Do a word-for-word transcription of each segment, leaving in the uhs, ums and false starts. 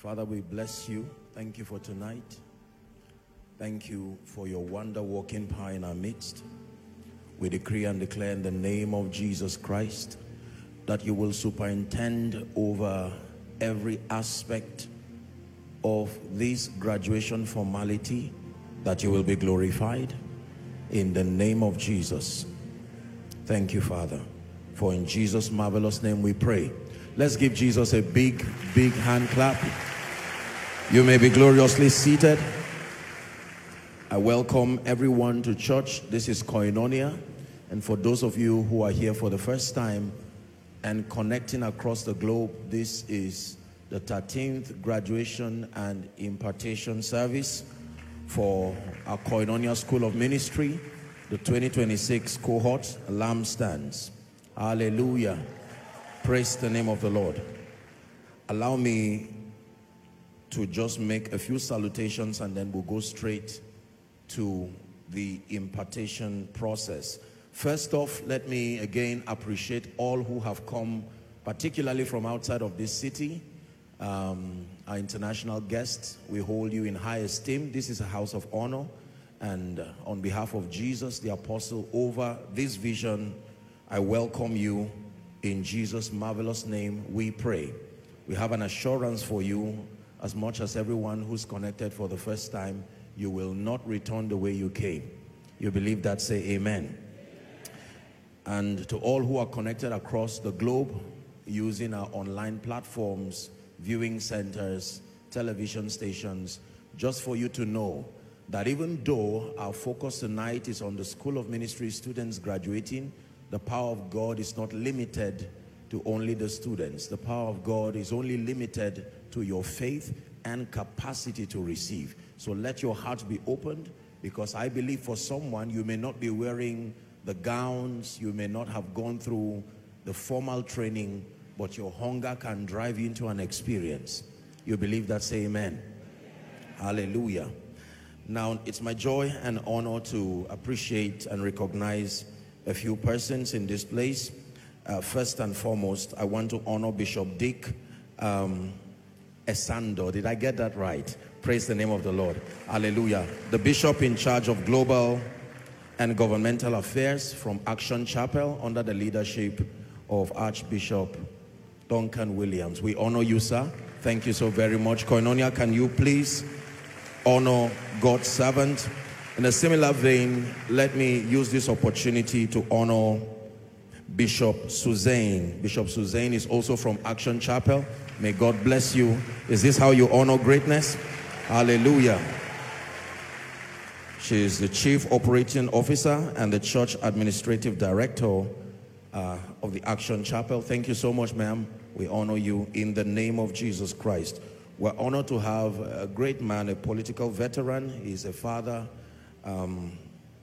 Father, we bless you. Thank you for tonight. Thank you for your wonder-working power in our midst. We decree and declare in the name of Jesus Christ that you will superintend over every aspect of this graduation formality, that you will be glorified in the name of Jesus. Thank you, Father, for in Jesus' marvelous name we pray. Let's give Jesus a big, big hand clap. You may be gloriously seated. I welcome everyone to church. This is Koinonia. And for those of you who are here for the first time and connecting across the globe, this is the thirteenth graduation and impartation service for our Koinonia School of Ministry, the twenty twenty-six cohort, Lamb Stands. Hallelujah. Praise the name of the Lord. Allow me to just make a few salutations and then we'll go straight to the impartation process. First off, let me again appreciate all who have come, particularly from outside of this city. Um, our international guests, we hold you in high esteem. This is a house of honor, and uh, on behalf of Jesus, the apostle, over this vision, I welcome you in Jesus' marvelous name. We pray. We have an assurance for you, as much as everyone who's connected for the first time, you will not return the way you came. You believe that? Say amen. And to all who are connected across the globe using our online platforms, viewing centers, television stations, just for you to know that even though our focus tonight is on the School of Ministry students graduating, the power of God is not limited to only the students. The power of God is only limited to your faith and capacity to receive. So let your heart be opened, because I believe for someone, you may not be wearing the gowns, you may not have gone through the formal training, but your hunger can drive you into an experience. You believe that? Say amen. Hallelujah. Now, it's my joy and honor to appreciate and recognize a few persons in this place. Uh, first and foremost, I want to honor Bishop Dick um, Esando. Did I get that right? Praise the name of the Lord. Hallelujah. The bishop in charge of global and governmental affairs from Action Chapel under the leadership of Archbishop Duncan Williams. We honor you, sir. Thank you so very much. Koinonia, can you please honor God's servant? In a similar vein, let me use this opportunity to honor Bishop Suzanne. Bishop Suzanne is also from Action Chapel. May God bless you. Is this how you honor greatness? Hallelujah. She is the Chief Operating Officer and the Church Administrative Director uh, of the Action Chapel. Thank you so much, ma'am. We honor you in the name of Jesus Christ. We're honored to have a great man, a political veteran. He's a father. Um,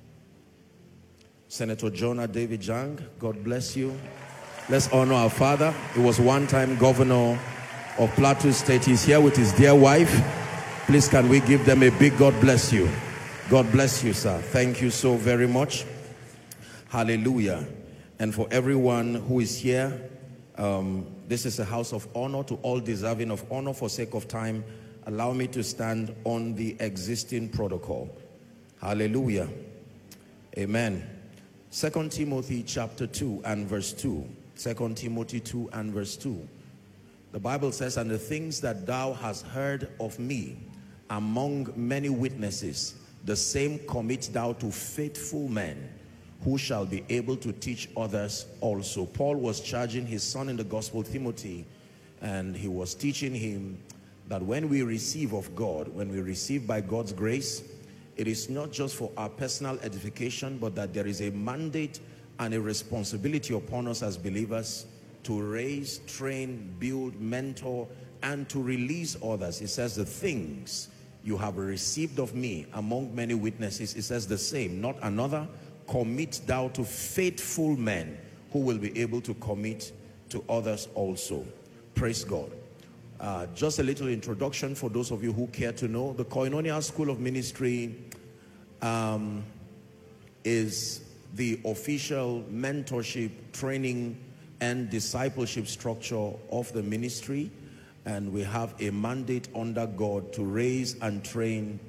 Senator Jonah David Jang, God bless you. Let's honor our father. He was one-time governor of Plateau State. He's here with his dear wife. Please, can we give them a big God bless you? God bless you, sir. Thank you so very much. Hallelujah. And for everyone who is here, um, this is a house of honor to all deserving of honor. For sake of time, allow me to stand on the existing protocol. Hallelujah. Amen. Second Timothy chapter two and verse two. Second Timothy two and verse two. The Bible says, and the things that thou hast heard of me among many witnesses, the same commit thou to faithful men, who shall be able to teach others also. Paul was charging his son in the gospel, Timothy, and he was teaching him that when we receive of God, when we receive by God's grace, it is not just for our personal edification, but that there is a mandate and a responsibility upon us as believers to raise, train, build, mentor, and to release others. It says the things you have received of me among many witnesses, it says the same, not another, commit thou to faithful men who will be able to commit to others also. Praise God. Uh, just a little introduction for those of you who care to know. The Koinonia School of Ministry um, is the official mentorship, training, and discipleship structure of the ministry. and we have a mandate under God to raise and train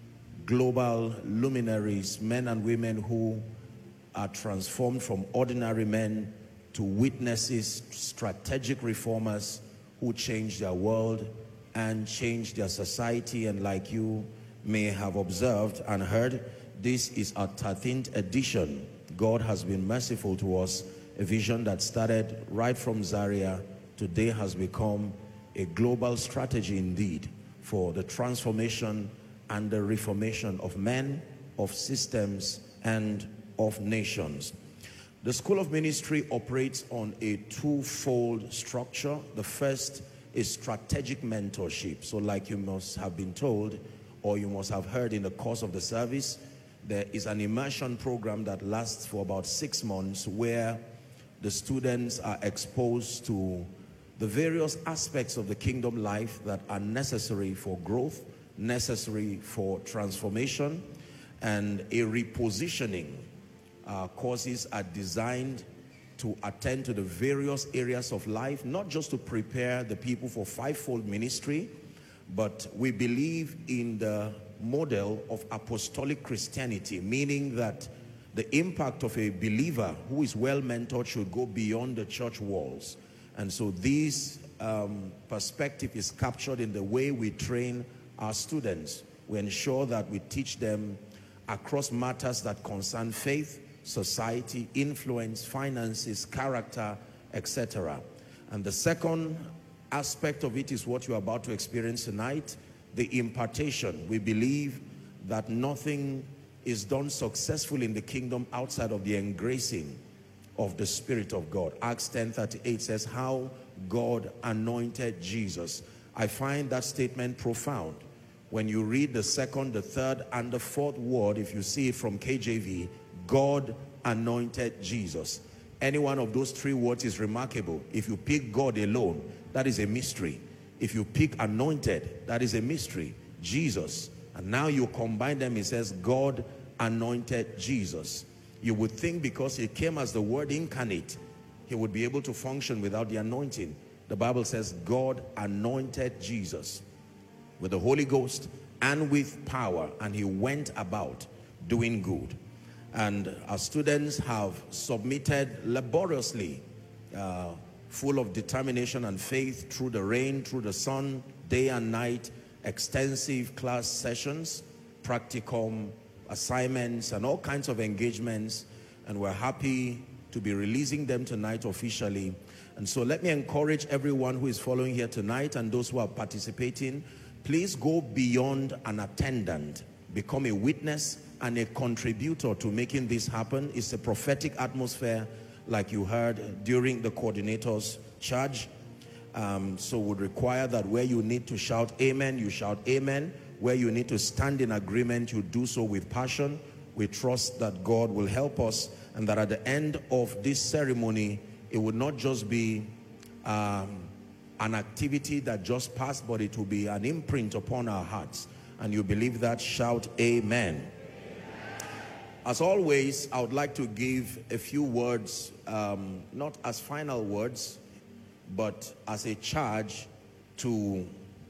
global luminaries, men and women who are transformed from ordinary men to witnesses, strategic reformers who change their world and change their society. And like you may have observed and heard, this is our thirteenth edition. God has been merciful to us. A vision that started right from Zaria today has become a global strategy indeed for the transformation and the reformation of men, of systems, and of nations. The School of Ministry operates on a twofold structure. The first is strategic mentorship. So like you must have been told, or you must have heard in the course of the service, there is an immersion program that lasts for about six months where the students are exposed to the various aspects of the kingdom life that are necessary for growth, necessary for transformation, and a repositioning. Uh, courses are designed to attend to the various areas of life, not just to prepare the people for fivefold ministry, but we believe in the model of apostolic Christianity, meaning that the impact of a believer who is well mentored should go beyond the church walls. And so this um, perspective is captured in the way we train our students. We ensure that we teach them across matters that concern faith, society, influence, finances, character, et cetera. And the second aspect of it is what you're about to experience tonight, the impartation. We believe that nothing is done successfully in the kingdom outside of the engracing of the Spirit of God. Acts ten thirty-eight says how God anointed Jesus. I find that statement profound. When you read the second, the third, and the fourth word, if you see it from K J V, God anointed Jesus. Any one of those three words is remarkable. If you pick God alone, that is a mystery. If you pick anointed, that is a mystery. Jesus. And now you combine them, it says God anointed Jesus. You would think because he came as the word incarnate, he would be able to function without the anointing. The Bible says God anointed Jesus with the Holy Ghost and with power, and he went about doing good. And our students have submitted laboriously, uh, full of determination and faith, through the rain, through the sun, day and night, extensive class sessions, practicum, assignments, and all kinds of engagements. And we're happy to be releasing them tonight officially. And so let me encourage everyone who is following here tonight and those who are participating, please go beyond an attendant. Become a witness and a contributor to making this happen. It's a prophetic atmosphere, like you heard during the coordinator's charge. Um, so would require that where you need to shout amen, you shout amen. Where you need to stand in agreement, you do so with passion. We trust that God will help us, and that at the end of this ceremony, it would not just be um, an activity that just passed, but it will be an imprint upon our hearts. And you believe that, shout amen. As always, I would like to give a few words, um, not as final words, but as a charge to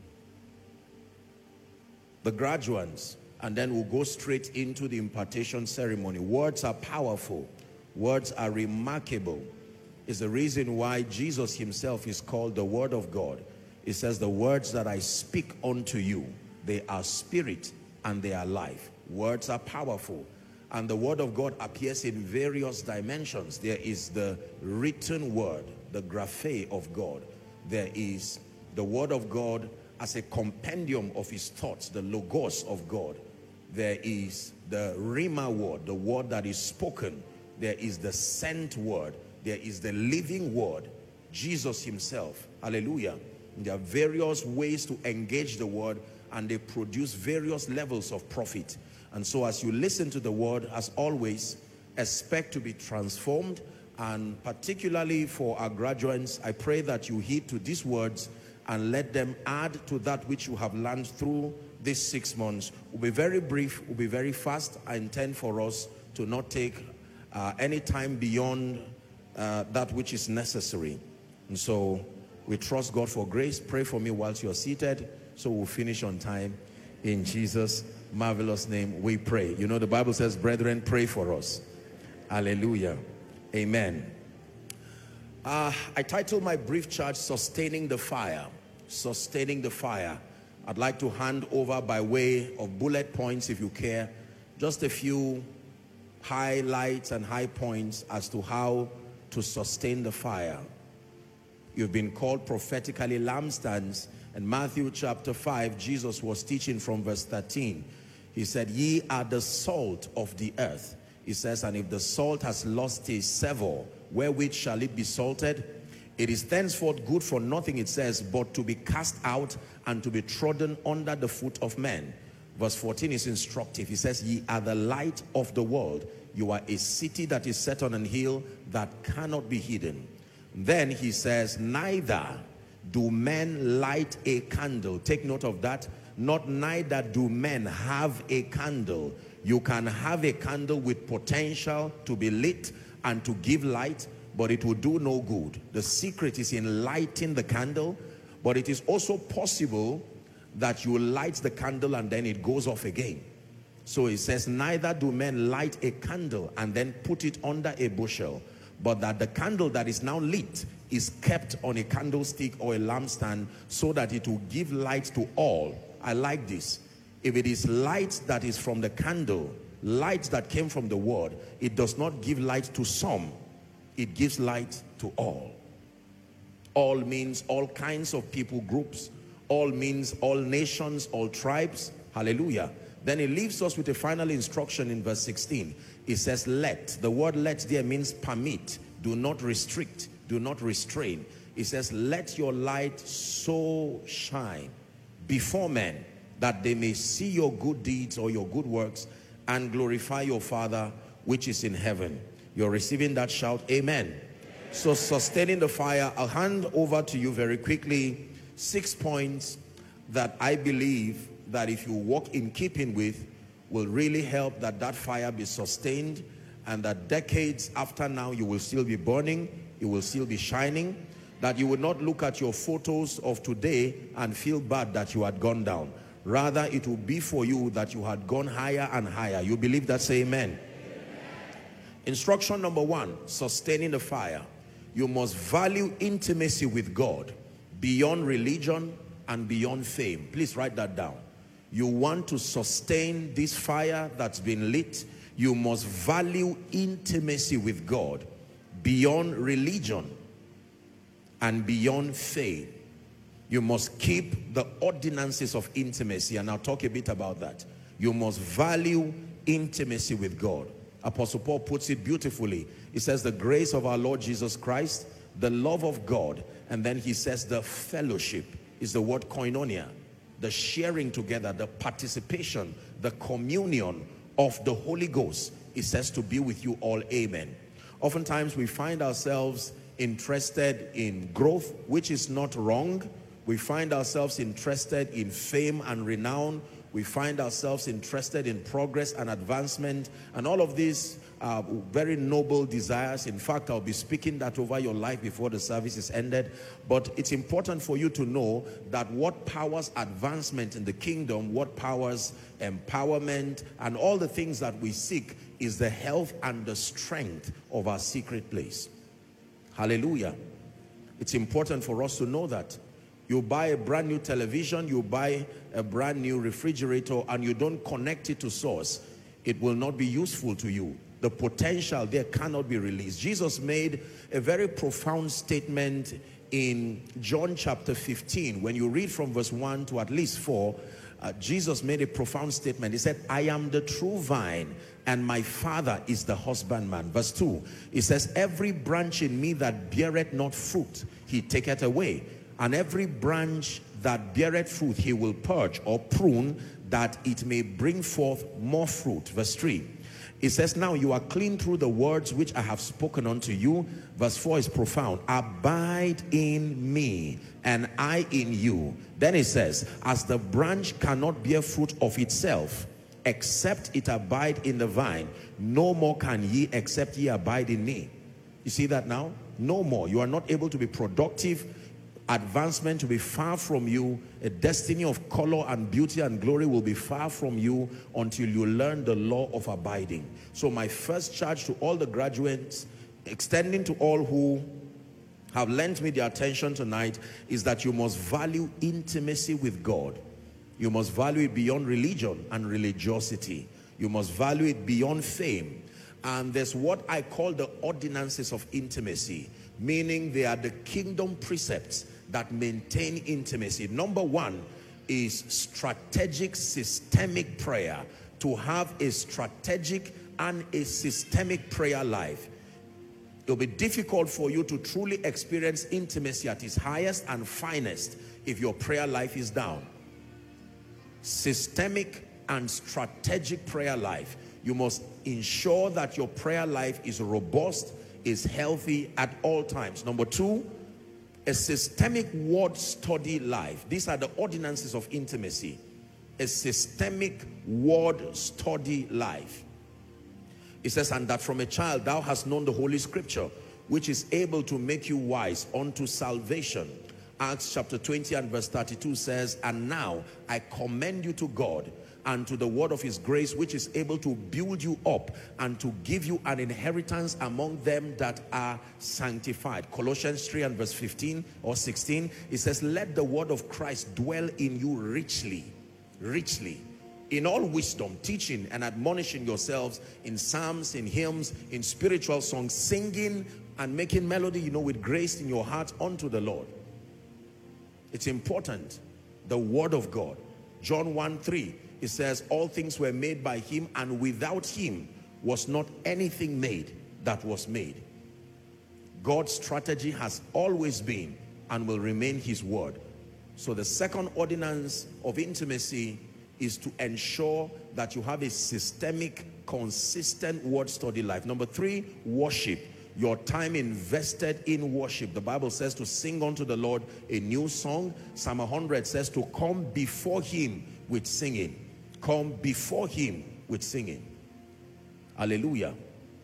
the graduates, and then we'll go straight into the impartation ceremony. Words are powerful. Words are remarkable. It's the reason why Jesus himself is called the Word of God. It says, the words that I speak unto you, they are spirit and they are life. Words are powerful. And the Word of God appears in various dimensions. There is the written word, the graphe of God. There is the Word of God as a compendium of his thoughts, the logos of God. There is the rhema word, the word that is spoken. There is the sent word. There is the living word, Jesus himself. Hallelujah. And there are various ways to engage the word, and they produce various levels of profit. And so as you listen to the word, as always, expect to be transformed. And particularly for our graduates, I pray that you heed to these words and let them add to that which you have learned through these six months. We'll be very brief, we'll be very fast. I intend for us to not take uh, any time beyond uh, that which is necessary. And so We trust God for grace. Pray for me whilst you're seated, so we'll finish on time. In Jesus' marvelous name we pray. You know, the Bible says, brethren, pray for us. Hallelujah. Amen. Uh, I titled my brief charge, Sustaining the Fire. Sustaining the Fire. I'd like to hand over by way of bullet points, if you care, just a few highlights and high points as to how to sustain the fire. You've been called prophetically lampstands. In Matthew chapter five, Jesus was teaching from verse thirteen. He said, ye are the salt of the earth. He says, and if the salt has lost its savor, wherewith shall it be salted? It is thenceforth good for nothing, it says, but to be cast out and to be trodden under the foot of men. Verse fourteen is instructive. He says, ye are the light of the world. You are a city that is set on an hill that cannot be hidden. Then he says, neither do men light a candle. Take note of that. Not neither do men have a candle. You can have a candle with potential to be lit and to give light, but it will do no good. The secret is in lighting the candle, but it is also possible that you light the candle and then it goes off again. So it says, neither do men light a candle and then put it under a bushel, but that the candle that is now lit is kept on a candlestick or a lampstand so that it will give light to all. I like this. If it is light that is from the candle, light that came from the word, it does not give light to some. It gives light to all. All means all kinds of people groups. All means all nations, all tribes. Hallelujah. Then it leaves us with a final instruction in verse sixteen. It says, let. The word let there means permit. Do not restrict. Do not restrain. It says, let your light so shine before men that they may see your good deeds or your good works and glorify your Father which is in heaven. You're receiving that shout, amen. Amen. So sustaining the fire, I'll hand over to you very quickly six points that I believe that if you walk in keeping with, will really help that that fire be sustained, and that decades after now you will still be burning, you will still be shining, that you will not look at your photos of today and feel bad that you had gone down. Rather, it will be for you that you had gone higher and higher. You believe that? Say amen. Amen. Instruction number one, sustaining the fire. You must value intimacy with God beyond religion and beyond fame. Please write that down. You want to sustain this fire that's been lit, you must value intimacy with God beyond religion and beyond faith. You must keep the ordinances of intimacy, and I'll talk a bit about that. You must value intimacy with God. Apostle Paul puts it beautifully. He says the grace of our Lord Jesus Christ, the love of God, and then he says the fellowship is the word koinonia. The sharing together, the participation, the communion of the Holy Ghost. It says to be with you all, amen. Oftentimes we find ourselves interested in growth, which is not wrong. We find ourselves interested in fame and renown. We find ourselves interested in progress and advancement, and all of these are very noble desires. In fact, I'll be speaking that over your life before the service is ended. But it's important for you to know that what powers advancement in the kingdom, what powers empowerment, and all the things that we seek is the health and the strength of our secret place. Hallelujah. It's important for us to know that. You buy a brand new television, you buy a brand new refrigerator, and you don't connect it to source, it will not be useful to you. The potential there cannot be released. Jesus made a very profound statement in John chapter fifteen. When you read from verse one to at least four, uh, Jesus made a profound statement. He said, I am the true vine, and my Father is the husbandman. Verse two, he says, every branch in me that beareth not fruit, he taketh away. And every branch that beareth fruit, he will purge or prune, that it may bring forth more fruit. Verse three, it says, now you are clean through the words which I have spoken unto you. Verse four is profound. Abide in me, and I in you. Then it says, as the branch cannot bear fruit of itself, except it abide in the vine, no more can ye, except ye abide in me. You see that now? No more. You are not able to be productive Advancement will be far from you. A destiny of color and beauty and glory will be far from you until you learn the law of abiding. So my first charge to all the graduates, extending to all who have lent me their attention tonight, is that you must value intimacy with God. You must value it beyond religion and religiosity. You must value it beyond fame. And there's what I call the ordinances of intimacy, meaning they are the kingdom precepts that maintain intimacy. Number one is strategic, systemic prayer. To have a strategic and a systemic prayer life. It'll be difficult for you to truly experience intimacy at its highest and finest if your prayer life is down. Systemic and strategic prayer life. You must ensure that your prayer life is robust, is healthy at all times. Number two, a systemic word study life. These are the ordinances of intimacy. A systemic word study life. It says, and that from a child thou hast known the Holy Scripture, which is able to make you wise unto salvation. Acts chapter twenty and verse thirty-two says, and now I commend you to God and to the word of his grace, which is able to build you up and to give you an inheritance among them that are sanctified. Colossians three and verse fifteen or sixteen, it says, let the word of Christ dwell in you richly, richly, in all wisdom, teaching and admonishing yourselves in psalms, in hymns, in spiritual songs, singing and making melody, you know, with grace in your heart unto the Lord. It's important. The word of God. John one three, it says, all things were made by him, and without him was not anything made that was made. God's strategy has always been and will remain his word. So the second ordinance of intimacy is to ensure that you have a systemic, consistent word study life. Number three, worship. Your time invested in worship. The Bible says to sing unto the Lord a new song. Psalm one hundred says to come before him with singing. Come before him with singing. Hallelujah.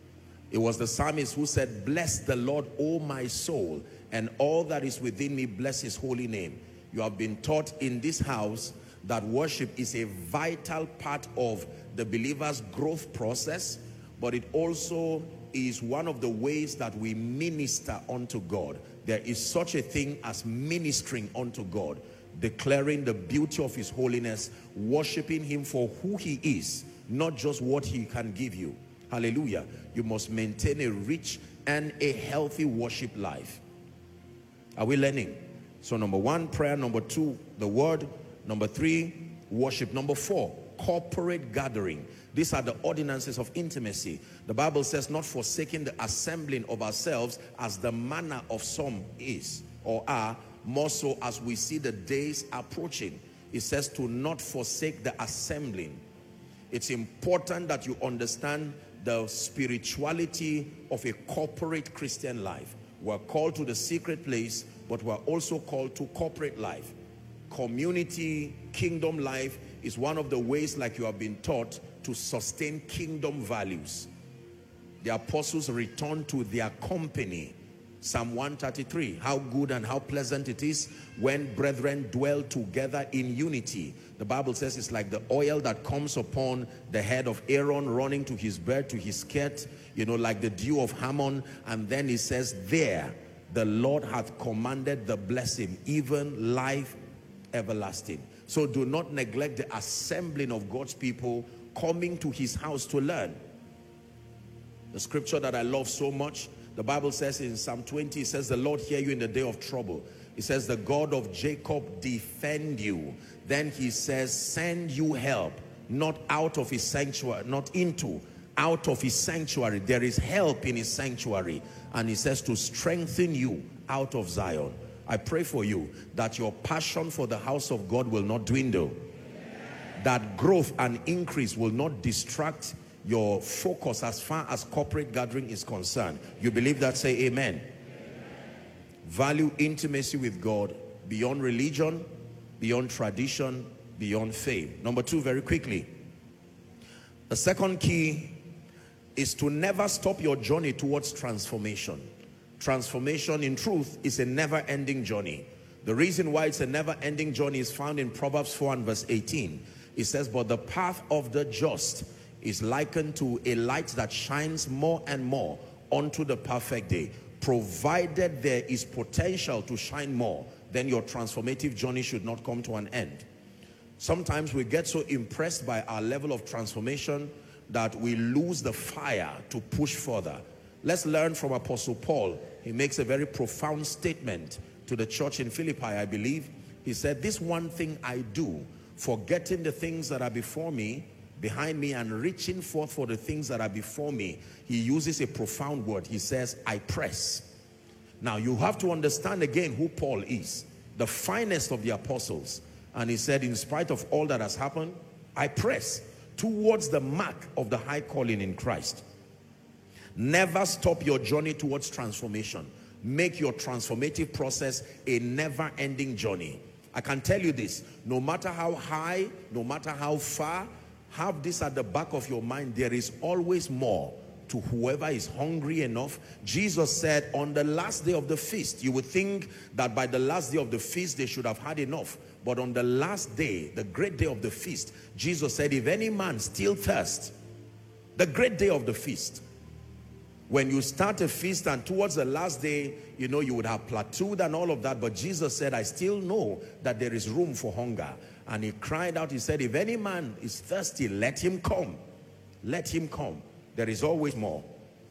It was the psalmist who said, bless the Lord, O my soul, and all that is within me, bless his holy name. You have been taught in this house that worship is a vital part of the believer's growth process, but it also is one of the ways that we minister unto God. There is such a thing as ministering unto God, declaring the beauty of his holiness, worshiping him for who he is, not just what he can give you. Hallelujah. You must maintain a rich and a healthy worship life. Are we learning? So number one, prayer. Number two, the word. Number three, worship. Number four, corporate gathering. These are the ordinances of intimacy. The Bible says, not forsaking the assembling of ourselves as the manner of some is or are, more so as we see the days approaching. It says to not forsake the assembling. It's important that you understand the spirituality of a corporate Christian life. We're called to the secret place, but we're also called to corporate life. Community, kingdom life is one of the ways, like you have been taught, to sustain kingdom values. The apostles returned to their company. Psalm one thirty-three, how good and how pleasant it is when brethren dwell together in unity. The Bible says it's like the oil that comes upon the head of Aaron, running to his beard, to his skirt, you know, like the dew of Hammon. And then it says, there the Lord hath commanded the blessing, even life everlasting. So do not neglect the assembling of God's people, coming to his house to learn. The scripture that I love so much, the Bible says in Psalm twenty, it says, the Lord hear you in the day of trouble. It says, the God of Jacob defend you. Then he says, send you help, not out of his sanctuary, not into, out of his sanctuary. There is help in his sanctuary. And he says to strengthen you out of Zion. I pray for you that your passion for the house of God will not dwindle. That growth and increase will not distract your focus as far as corporate gathering is concerned. You believe that? Say amen. Amen. Value intimacy with God beyond religion, beyond tradition, beyond fame. Number two, very quickly. The second key is to never stop your journey towards transformation. Transformation, in truth, is a never-ending journey. The reason why it's a never-ending journey is found in Proverbs four and verse eighteen. It says, but the path of the just is likened to a light that shines more and more unto the perfect day. Provided there is potential to shine more, then your transformative journey should not come to an end. Sometimes we get so impressed by our level of transformation that we lose the fire to push further. Let's learn from Apostle Paul. He makes a very profound statement to the church in Philippi, I believe. He said, this one thing I do, forgetting the things that are before me, behind me, and reaching forth for the things that are before me. He uses a profound word. He says, I press. Now you have to understand again who Paul is, the finest of the apostles. And he said, in spite of all that has happened, I press towards the mark of the high calling in Christ. Never stop your journey towards transformation. Make your transformative process a never-ending journey. I can tell you this, no matter how high, no matter how far, have this at the back of your mind, there is always more to whoever is hungry enough. Jesus said, on the last day of the feast, you would think that by the last day of the feast, they should have had enough. But on the last day, the great day of the feast, Jesus said, if any man still thirst, the great day of the feast, when you start a feast and towards the last day, you know, you would have plateaued and all of that. But Jesus said, I still know that there is room for hunger. And he cried out, he said, if any man is thirsty, let him come. Let him come. There is always more.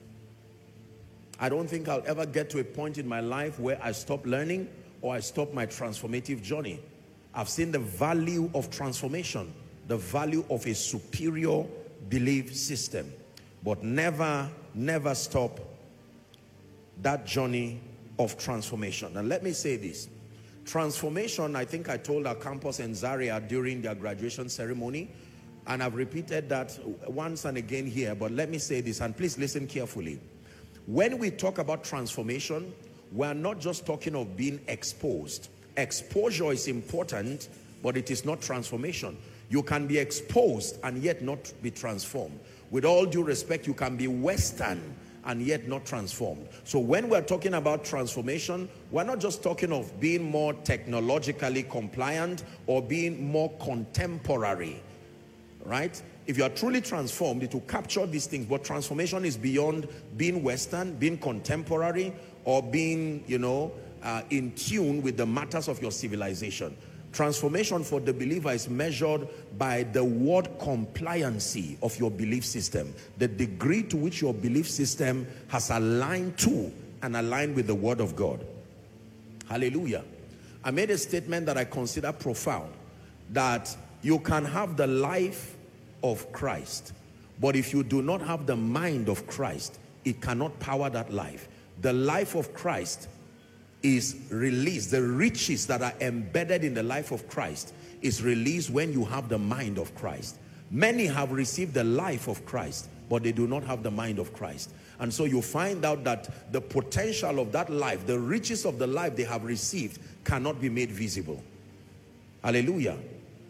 I don't think I'll ever get to a point in my life where I stop learning or I stop my transformative journey. I've seen the value of transformation, the value of a superior belief system. But never, never stop that journey of transformation. And let me say this. Transformation, I think I told our campus in Zaria during their graduation ceremony, and I've repeated that once and again here, but let me say this, and please listen carefully. When we talk about transformation, we're not just talking of being exposed. Exposure is important, but it is not transformation. You can be exposed and yet not be transformed. With all due respect, you can be Western and yet not transformed. So when we're talking about transformation, we're not just talking of being more technologically compliant or being more contemporary, right? If you are truly transformed, it will capture these things. But transformation is beyond being Western, being contemporary, or being, you know, uh, in tune with the matters of your civilization. Transformation for the believer is measured by the word compliancy of your belief system, the degree to which your belief system has aligned to and aligned with the word of God. Hallelujah. I made a statement that I consider profound, that you can have the life of Christ, but if you do not have the mind of Christ, it cannot power that life. The life of Christ is released. The riches that are embedded in the life of Christ is released when you have the mind of Christ. Many have received the life of Christ, but they do not have the mind of Christ. And so you find out that the potential of that life, the riches of the life they have received, cannot be made visible. Hallelujah.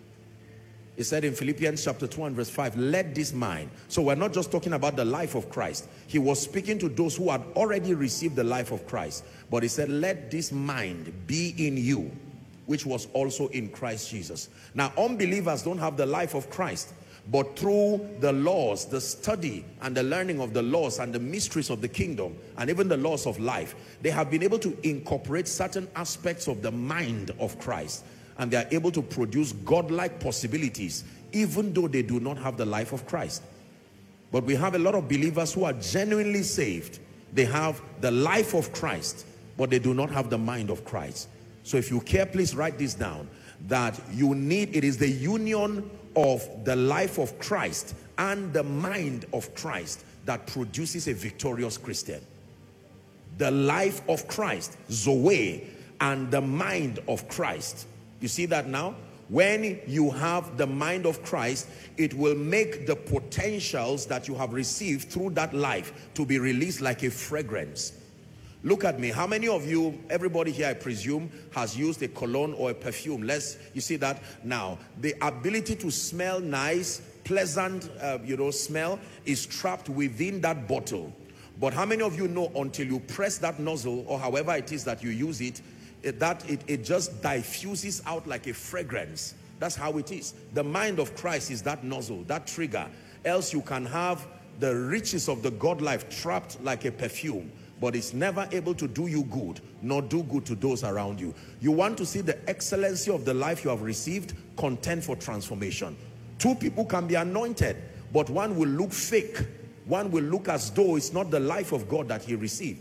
It said in Philippians chapter two and verse five, let this mind. So we're not just talking about the life of Christ. He was speaking to those who had already received the life of Christ. But he said, let this mind be in you, which was also in Christ Jesus. Now, unbelievers don't have the life of Christ, but through the laws, the study and the learning of the laws and the mysteries of the kingdom, and even the laws of life, they have been able to incorporate certain aspects of the mind of Christ. And they are able to produce godlike possibilities, even though they do not have the life of Christ. But we have a lot of believers who are genuinely saved. They have the life of Christ, but they do not have the mind of Christ. So if you care, please write this down, that you need, it is the union of the life of Christ and the mind of Christ that produces a victorious Christian. The life of Christ, Zoe, and the mind of Christ. You see that now? When you have the mind of Christ, it will make the potentials that you have received through that life to be released like a fragrance. Look at me. How many of you, everybody here I presume, has used a cologne or a perfume? Let's, you see that now? The ability to smell nice, pleasant, uh, you know, smell is trapped within that bottle. But how many of you know until you press that nozzle or however it is that you use it, it, that it, it just diffuses out like a fragrance. That's how it is. The mind of Christ is that nozzle, that trigger. Else you can have the riches of the God life trapped like a perfume, but it's never able to do you good, nor do good to those around you. You want to see the excellency of the life you have received, contend for transformation. Two people can be anointed, but one will look fake. One will look as though it's not the life of God that he received.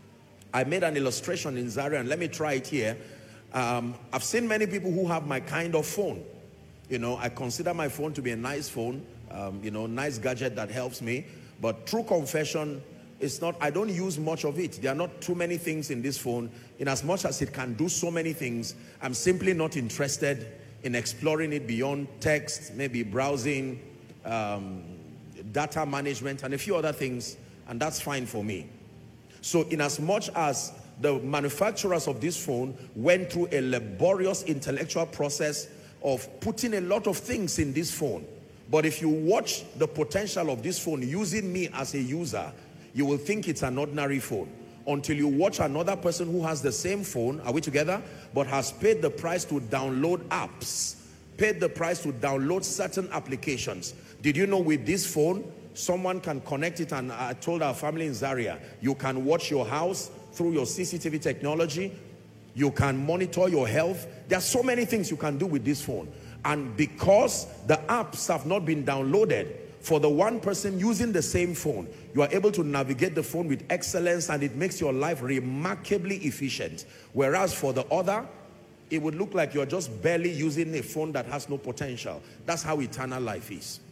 I made an illustration in Zaria, and let me try it here. Um, I've seen many people who have my kind of phone. You know, I consider my phone to be a nice phone, um, you know, nice gadget that helps me. But true confession, it's not, I don't use much of it. There are not too many things in this phone. In as much as it can do so many things, I'm simply not interested in exploring it beyond text, maybe browsing, um, data management, and a few other things, and that's fine for me. So in as much as the manufacturers of this phone went through a laborious intellectual process of putting a lot of things in this phone, but if you watch the potential of this phone using me as a user, you will think it's an ordinary phone until you watch another person who has the same phone, are we together, but has paid the price to download apps, paid the price to download certain applications. Did you know with this phone, someone can connect it, and I told our family in Zaria, you can watch your house through your C C T V technology, you can monitor your health. There are so many things you can do with this phone. And because the apps have not been downloaded, for the one person using the same phone, you are able to navigate the phone with excellence, and it makes your life remarkably efficient. Whereas for the other, it would look like you're just barely using a phone that has no potential. That's how eternal life is.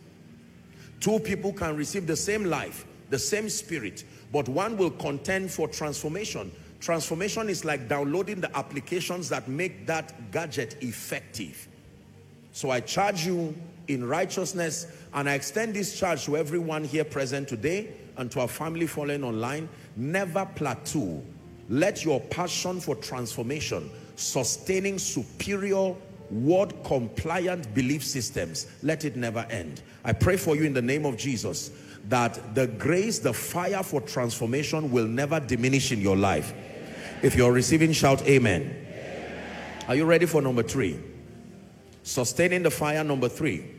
Two people can receive the same life, the same spirit, but one will contend for transformation. Transformation is like downloading the applications that make that gadget effective. So I charge you in righteousness, and I extend this charge to everyone here present today and to our family following online. Never plateau. Let your passion for transformation, sustaining superior word compliant belief systems, let it never end. I pray for you in the name of Jesus that the grace, the fire for transformation will never diminish in your life. If you're receiving, shout amen. Amen. Are you ready for number three? Sustaining the fire, number three.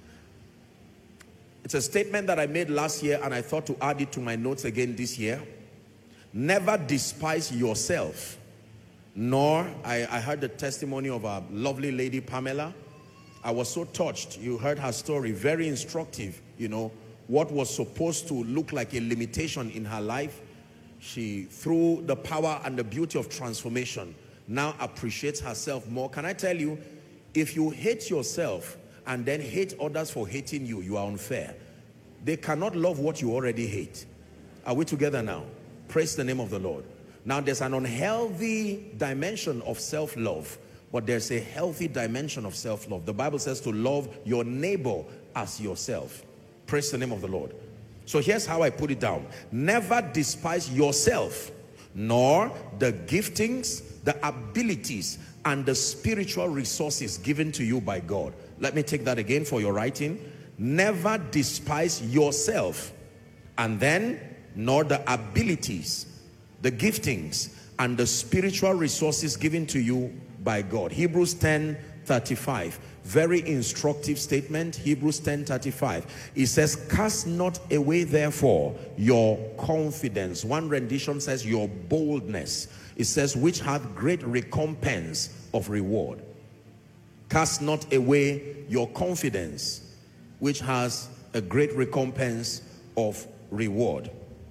It's a statement that I made last year, and I thought to add it to my notes again this year. Never despise yourself. Nor, I, I heard the testimony of a lovely lady, Pamela. I was so touched. You heard her story, very instructive. You know, what was supposed to look like a limitation in her life, she, through the power and the beauty of transformation, now appreciates herself more. Can I tell you, if you hate yourself and then hate others for hating you, you are unfair. They cannot love what you already hate. Are we together now? Praise the name of the Lord. Now there's an unhealthy dimension of self-love, but there's a healthy dimension of self-love. The Bible says to love your neighbor as yourself. Praise the name of the Lord. So here's how I put it down. Never despise yourself, nor the giftings, the abilities, and the spiritual resources given to you by God. Let me take that again for your writing. Never despise yourself, and then nor the abilities, the giftings, and the spiritual resources given to you by God. Hebrews ten thirty-five, very instructive statement. Hebrews ten thirty-five, it says, cast not away therefore your confidence. One rendition says your boldness. It says, which hath great recompense of reward. Cast not away your confidence, which has a great recompense of reward.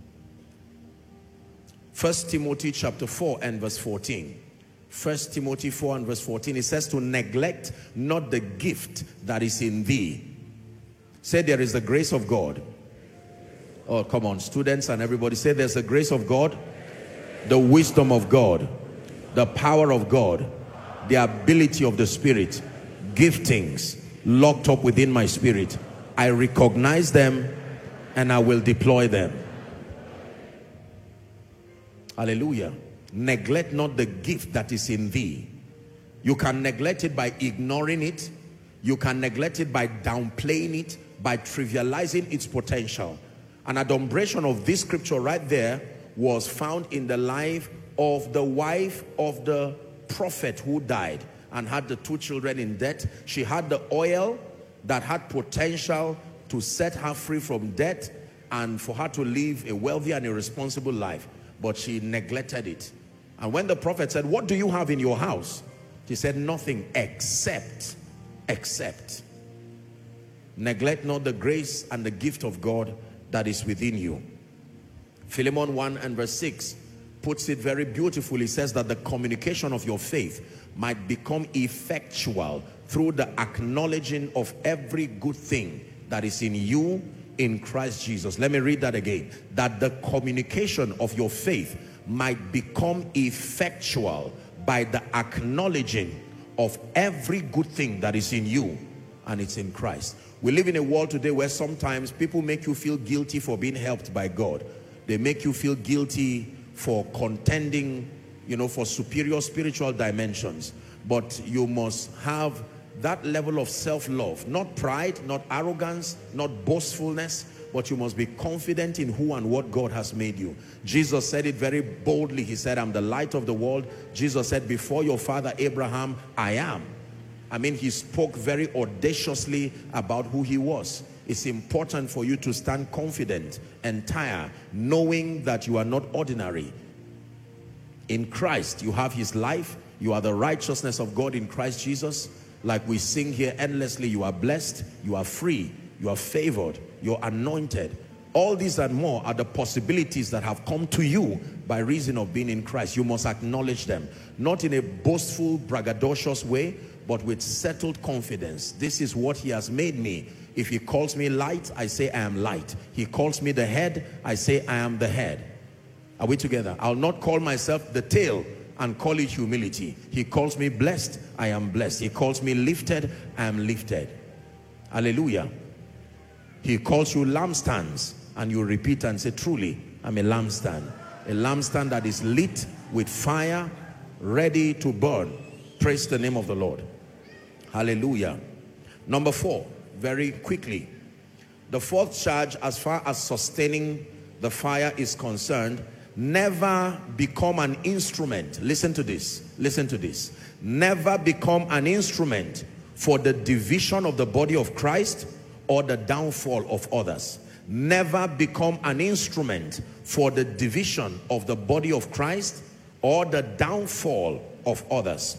First Timothy chapter four and verse fourteen. First Timothy four and verse fourteen, it says to neglect not the gift that is in thee. Say there is the grace of God. Oh, come on, students and everybody, say there's the grace of God, the wisdom of God, the power of God, the ability of the Spirit, giftings locked up within my spirit. I recognize them and I will deploy them. Hallelujah. Neglect not the gift that is in thee. You can neglect it by ignoring it. You can neglect it by downplaying it, by trivializing its potential. An adumbration of this scripture right there was found in the life of the wife of the prophet who died and had the two children in debt. She had the oil that had potential to set her free from debt and for her to live a wealthy and a responsible life, but she neglected it. And when the prophet said, what do you have in your house? She said, nothing except, except. Neglect not the grace and the gift of God that is within you. Philemon one and verse six puts it very beautifully. He says that the communication of your faith might become effectual through the acknowledging of every good thing that is in you in Christ Jesus. Let me read that again. That the communication of your faith might become effectual by the acknowledging of every good thing that is in you and it's in Christ. We live in a world today where sometimes people make you feel guilty for being helped by God. They make you feel guilty for contending, you know, for superior spiritual dimensions. But you must have that level of self-love, not pride, not arrogance, not boastfulness, but you must be confident in who and what God has made you. Jesus said it very boldly. He said, I'm the light of the world. Jesus said, before your father Abraham, I am. I mean, he spoke very audaciously about who he was. It's important for you to stand confident, entire, knowing that you are not ordinary. In Christ, you have his life. You are the righteousness of God in Christ Jesus. Like we sing here endlessly, you are blessed, you are free, you are favored, you're anointed. All these and more are the possibilities that have come to you by reason of being in Christ. You must acknowledge them, not in a boastful, braggadocious way, but with settled confidence. This is what he has made me. If he calls me light, I say I am light. He calls me the head, I say I am the head. Are we together? I'll not call myself the tail and call it humility. He calls me blessed, I am blessed. He calls me lifted, I am lifted. Hallelujah. He calls you lampstands, and you repeat and say, truly, I'm a lampstand. A lampstand that is lit with fire, ready to burn. Praise the name of the Lord. Hallelujah. Number four, very quickly. The fourth charge, as far as sustaining the fire is concerned, never become an instrument. Listen to this. Listen to this. Never become an instrument for the division of the body of Christ or the downfall of others. Never become an instrument for the division of the body of Christ or the downfall of others.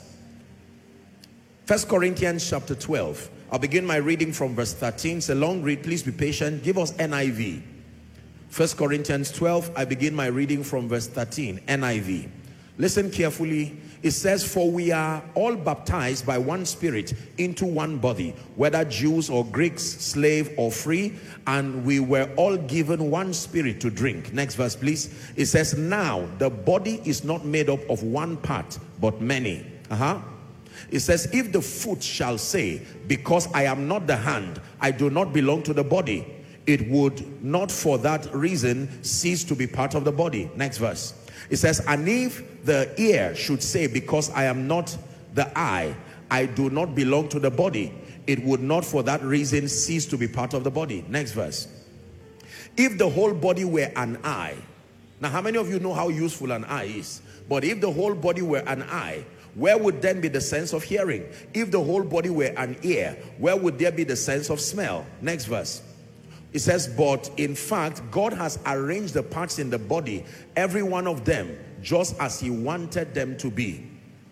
First Corinthians chapter twelve. I'll begin my reading from verse thirteen. It's a long read. Please be patient. Give us N I V. First Corinthians twelve, I begin my reading from verse thirteen, N I V. Listen carefully. It says, for we are all baptized by one Spirit into one body, whether Jews or Greeks, slave or free, and we were all given one Spirit to drink. Next verse, please. It says, now the body is not made up of one part, but many. Uh-huh. It says, if the foot shall say, because I am not the hand, I do not belong to the body, it would not for that reason cease to be part of the body. Next verse. It says, and if the ear should say, because I am not the eye, I do not belong to the body, it would not for that reason cease to be part of the body. Next verse. If the whole body were an eye. Now, how many of you know how useful an eye is? But if the whole body were an eye, where would then be the sense of hearing? If the whole body were an ear, where would there be the sense of smell? Next verse. It says, but in fact, God has arranged the parts in the body, every one of them, just as he wanted them to be.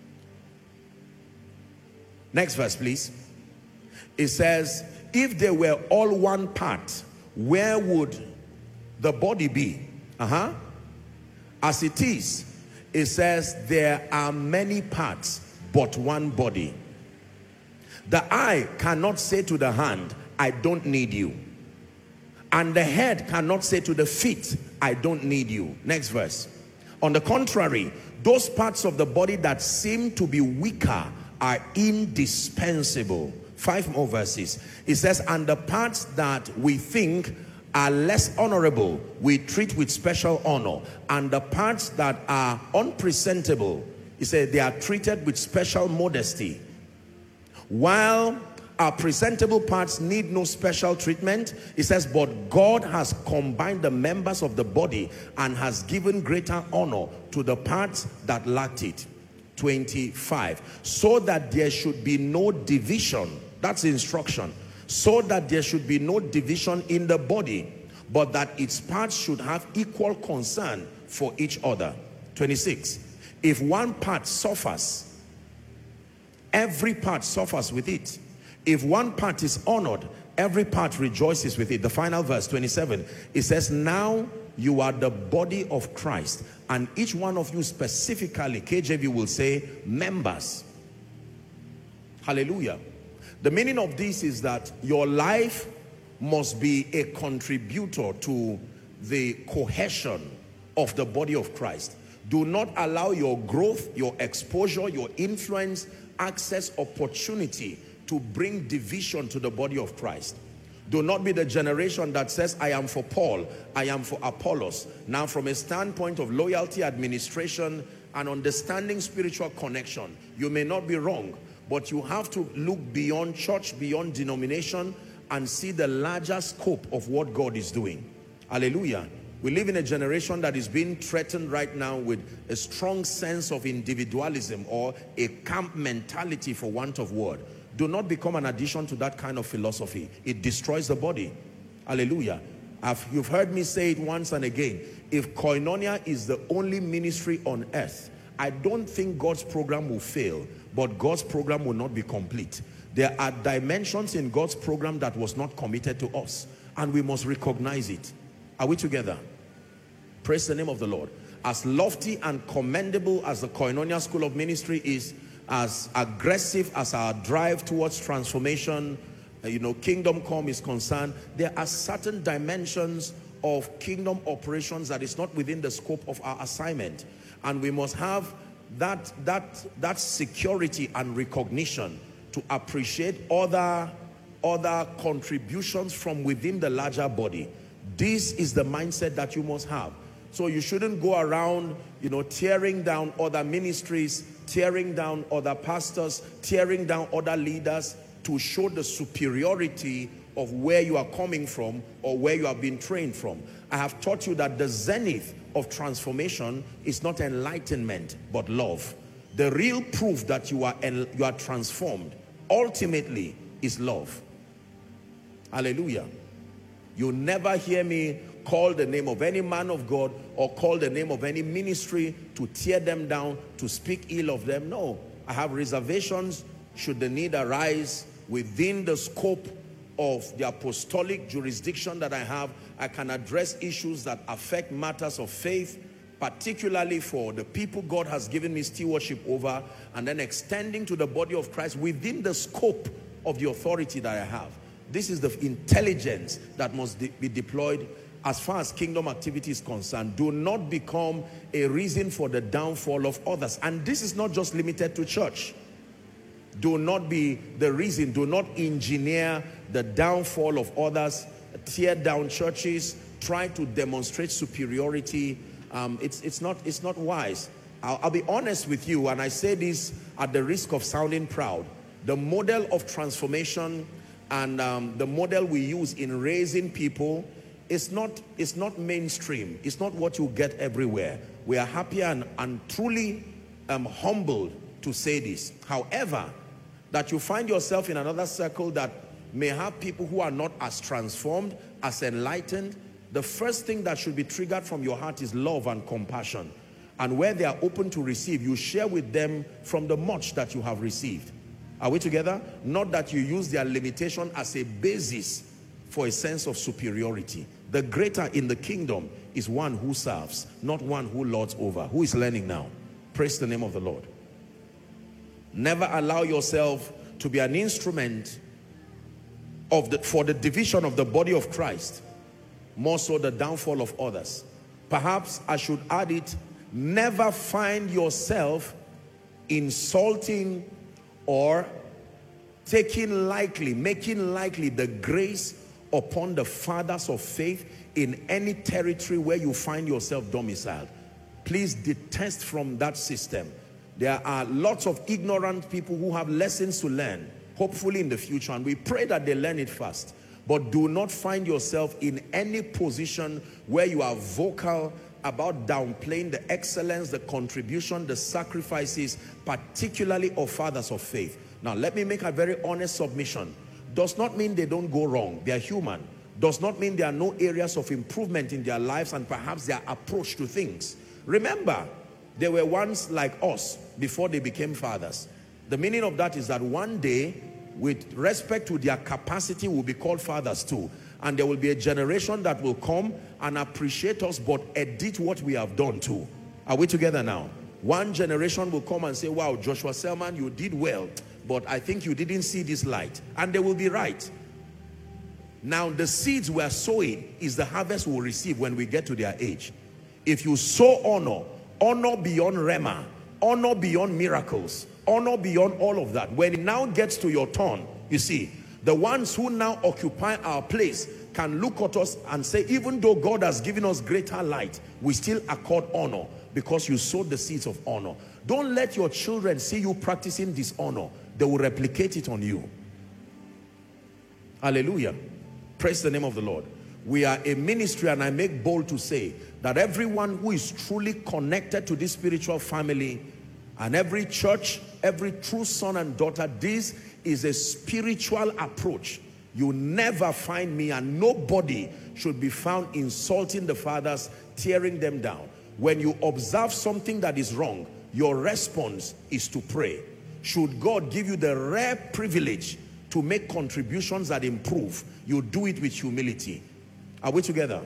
Next verse, please. It says, if they were all one part, where would the body be? Uh-huh. As it is, it says, there are many parts, but one body. The eye cannot say to the hand, I don't need you. And the head cannot say to the feet, I don't need you. Next verse. On the contrary, those parts of the body that seem to be weaker are indispensable. Five more verses. It says, and the parts that we think are less honorable, we treat with special honor. And the parts that are unpresentable, he said, they are treated with special modesty. While our presentable parts need no special treatment, it says, but God has combined the members of the body and has given greater honor to the parts that lacked it. twenty-five. So that there should be no division. That's the instruction. So that there should be no division in the body, but that its parts should have equal concern for each other. twenty-six. If one part suffers, every part suffers with it. If one part is honored, every part rejoices with it. The final verse, twenty-seven, it says, now you are the body of Christ, and each one of you specifically, K J V will say, members. Hallelujah. The meaning of this is that your life must be a contributor to the cohesion of the body of Christ. Do not allow your growth, your exposure, your influence, access, opportunity to bring division to the body of Christ. Do not be the generation that says, I am for Paul, I am for Apollos. Now, from a standpoint of loyalty, administration, and understanding spiritual connection, you may not be wrong, but you have to look beyond church, beyond denomination, and see the larger scope of what God is doing. Hallelujah. We live in a generation that is being threatened right now with a strong sense of individualism, or a camp mentality, for want of word. Do not become an addition to that kind of philosophy. It destroys the body. Hallelujah. I've, you've heard me say it once and again. If Koinonia is the only ministry on earth, I don't think God's program will fail, but God's program will not be complete. There are dimensions in God's program that was not committed to us, and we must recognize it. Are we together? Praise the name of the Lord. As lofty and commendable as the Koinonia School of Ministry is, as aggressive as our drive towards transformation, you know, kingdom come is concerned, there are certain dimensions of kingdom operations that is not within the scope of our assignment. And we must have that, that, that security and recognition to appreciate other, other contributions from within the larger body. This is the mindset that you must have. So you shouldn't go around, you know, tearing down other ministries, tearing down other pastors, tearing down other leaders to show the superiority of where you are coming from or where you have been trained from. I have taught you that the zenith of transformation is not enlightenment, but love. The real proof that you are, you are transformed ultimately is love. Hallelujah. You never hear me call the name of any man of God or call the name of any ministry to tear them down, to speak ill of them. No, I have reservations should the need arise within the scope of the apostolic jurisdiction that I have. I can address issues that affect matters of faith, particularly for the people God has given me stewardship over, and then extending to the body of Christ within the scope of the authority that I have. This is the intelligence that must de- be deployed as far as kingdom activity is concerned. Do not become a reason for the downfall of others. And this is not just limited to church. Do not be the reason. Do not engineer the downfall of others. Tear down churches. Try to demonstrate superiority. Um, it's, it's, not, it's not wise. I'll, I'll be honest with you, and I say this at the risk of sounding proud. The model of transformation and um, the model we use in raising people, It's not, it's not mainstream. It's not what you get everywhere. We are happy and, and truly um, humbled to say this. However, that you find yourself in another circle that may have people who are not as transformed, as enlightened, the first thing that should be triggered from your heart is love and compassion. And where they are open to receive, you share with them from the much that you have received. Are we together? Not that you use their limitation as a basis for a sense of superiority. The greater in the kingdom is one who serves, not one who lords over. Who is learning now? Praise the name of the Lord. Never allow yourself to be an instrument of the, for the division of the body of Christ, more so the downfall of others. Perhaps I should add it, never find yourself insulting or taking lightly, making lightly the grace upon the fathers of faith in any territory where you find yourself domiciled. Please detest from that system. There are lots of ignorant people who have lessons to learn, hopefully in the future, and we pray that they learn it fast. But do not find yourself in any position where you are vocal about downplaying the excellence, the contribution, the sacrifices, particularly of fathers of faith. Now, let me make a very honest submission. Does not mean they don't go wrong. They are human. Does not mean there are no areas of improvement in their lives and perhaps their approach to things. Remember, they were once like us before they became fathers. The meaning of that is that one day, with respect to their capacity, will be called fathers too. And there will be a generation that will come and appreciate us but edit what we have done too. Are we together now? One generation will come and say, wow, Joshua Selman, you did well, but I think you didn't see this light. And they will be right. Now, the seeds we are sowing is the harvest we'll receive when we get to their age. If you sow honor, honor beyond Rema, honor beyond miracles, honor beyond all of that, when it now gets to your turn, you see, the ones who now occupy our place can look at us and say, even though God has given us greater light, we still accord honor because you sowed the seeds of honor. Don't let your children see you practicing dishonor. They will replicate it on you. Hallelujah. Praise the name of the Lord. We are a ministry, and I make bold to say that everyone who is truly connected to this spiritual family, and every church, every true son and daughter, this is a spiritual approach. You never find me, and nobody should be found insulting the fathers, tearing them down. When you observe something that is wrong, your response is to pray. Should God give you the rare privilege to make contributions that improve, you do it with humility. Are we together?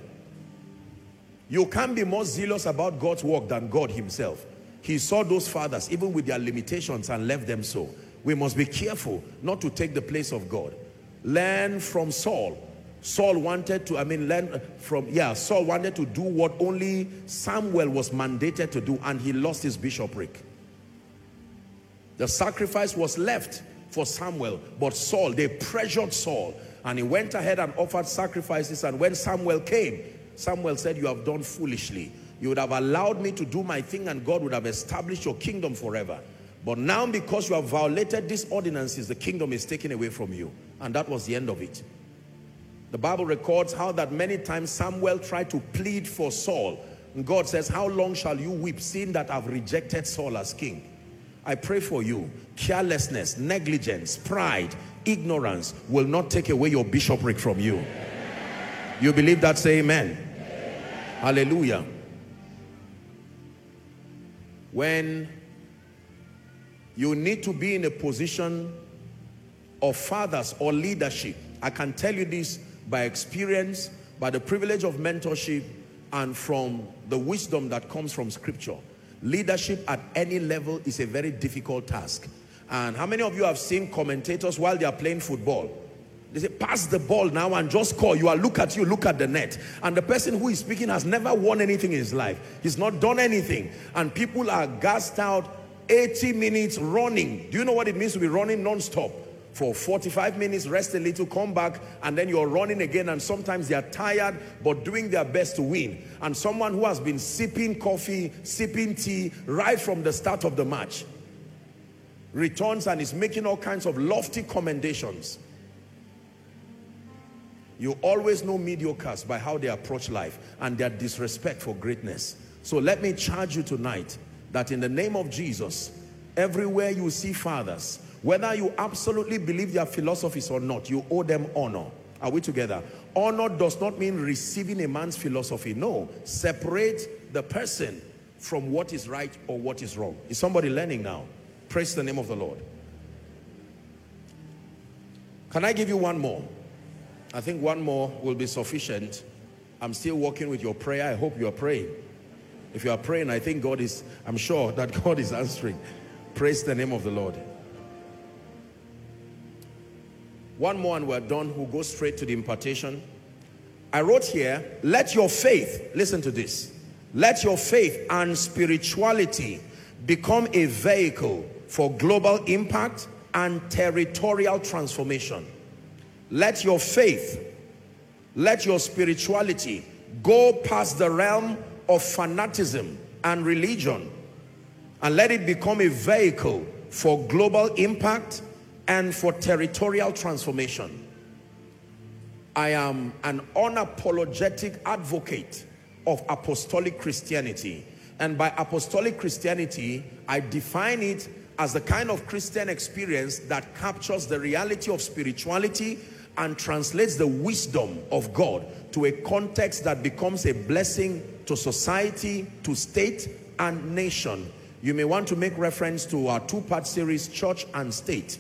You can't be more zealous about God's work than God himself. He saw those fathers even with their limitations and left them so. We must be careful not to take the place of God. Learn from Saul. Saul wanted to, I mean, learn from, yeah, Saul wanted to do what only Samuel was mandated to do, and he lost his bishopric. The sacrifice was left for Samuel, but Saul, they pressured Saul, and he went ahead and offered sacrifices. And when Samuel came, Samuel said, you have done foolishly. You would have allowed me to do my thing, and God would have established your kingdom forever. But now, because you have violated these ordinances, the kingdom is taken away from you. And that was the end of it. The Bible records how that many times Samuel tried to plead for Saul. And God says, how long shall you weep, seeing that I've rejected Saul as king? I pray for you. Carelessness, negligence, pride, ignorance will not take away your bishopric from you. You believe that? Say amen. Hallelujah. When you need to be in a position of fathers or leadership, I can tell you this by experience, by the privilege of mentorship, and from the wisdom that comes from scripture. Leadership at any level is a very difficult task. And how many of you have seen commentators while they are playing football? They say, pass the ball now and just score. You are, look at you, look at the net. And the person who is speaking has never won anything in his life. He's not done anything. And people are gassed out, eighty minutes running. Do you know what it means to be running non-stop? For forty-five minutes, rest a little, come back, and then you're running again. And sometimes they are tired, but doing their best to win. And someone who has been sipping coffee, sipping tea, right from the start of the match, returns and is making all kinds of lofty commendations. You always know mediocres by how they approach life and their disrespect for greatness. So let me charge you tonight that in the name of Jesus, everywhere you see fathers, whether you absolutely believe their philosophies or not, you owe them honor. Are we together? Honor does not mean receiving a man's philosophy. No, separate the person from what is right or what is wrong. Is somebody learning now? Praise the name of the Lord. Can I give you one more? I think one more will be sufficient. I'm still working with your prayer. I hope you are praying. If you are praying, I think God is, I'm sure that God is answering. Praise the name of the Lord. One more and we're done. We'll go straight to the impartation. I wrote here, let your faith, listen to this, let your faith and spirituality become a vehicle for global impact and territorial transformation. Let your faith, let your spirituality go past the realm of fanaticism and religion, and let it become a vehicle for global impact and for territorial transformation. I am an unapologetic advocate of apostolic Christianity. And by apostolic Christianity, I define it as the kind of Christian experience that captures the reality of spirituality and translates the wisdom of God to a context that becomes a blessing to society, to state, and nation. You may want to make reference to our two-part series, Church and State.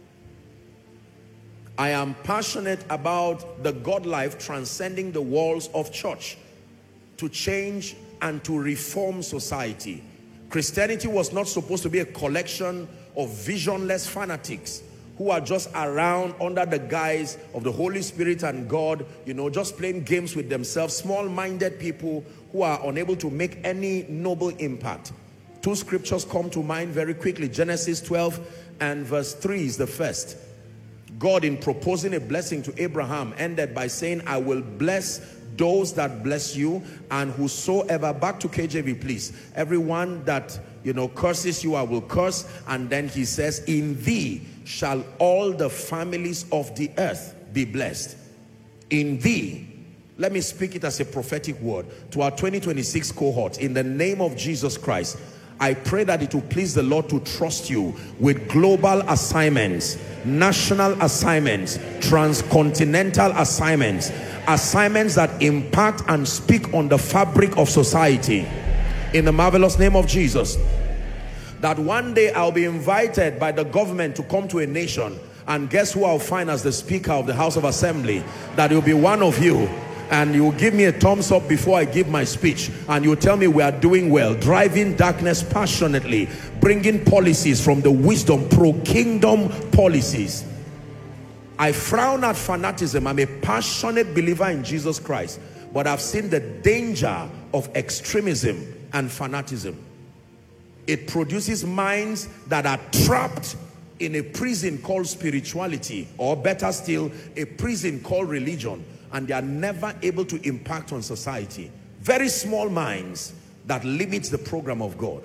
I am passionate about the God life transcending the walls of church to change and to reform society. Christianity was not supposed to be a collection of visionless fanatics who are just around under the guise of the Holy Spirit and God, you know, just playing games with themselves, small-minded people who are unable to make any noble impact. Two scriptures come to mind very quickly. Genesis twelve and verse three is the first. God, in proposing a blessing to Abraham, ended by saying, I will bless those that bless you, and whosoever, back to K J V please, everyone that, you know, curses you, I will curse. And then he says, in thee shall all the families of the earth be blessed. In thee. Let me speak it as a prophetic word to our twenty twenty-six cohort. In the name of Jesus Christ, I pray that it will please the Lord to trust you with global assignments, national assignments, transcontinental assignments, assignments that impact and speak on the fabric of society. In the marvelous name of Jesus. That one day I'll be invited by the government to come to a nation, and guess who I'll find as the Speaker of the House of Assembly? That will be one of you. And you will give me a thumbs up before I give my speech, and you tell me we are doing well, driving darkness passionately, bringing policies from the wisdom, pro-kingdom policies. I frown at fanaticism. I'm a passionate believer in Jesus Christ, but I've seen the danger of extremism and fanaticism. It produces minds that are trapped in a prison called spirituality, or better still, a prison called religion. And they are never able to impact on society. Very small minds that limits the program of God.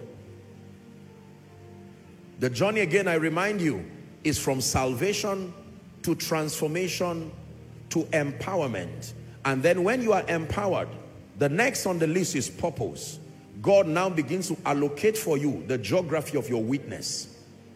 The journey, again, I remind you, is from salvation to transformation to empowerment. And then when you are empowered, the next on the list is purpose. God now begins to allocate for you the geography of your witness.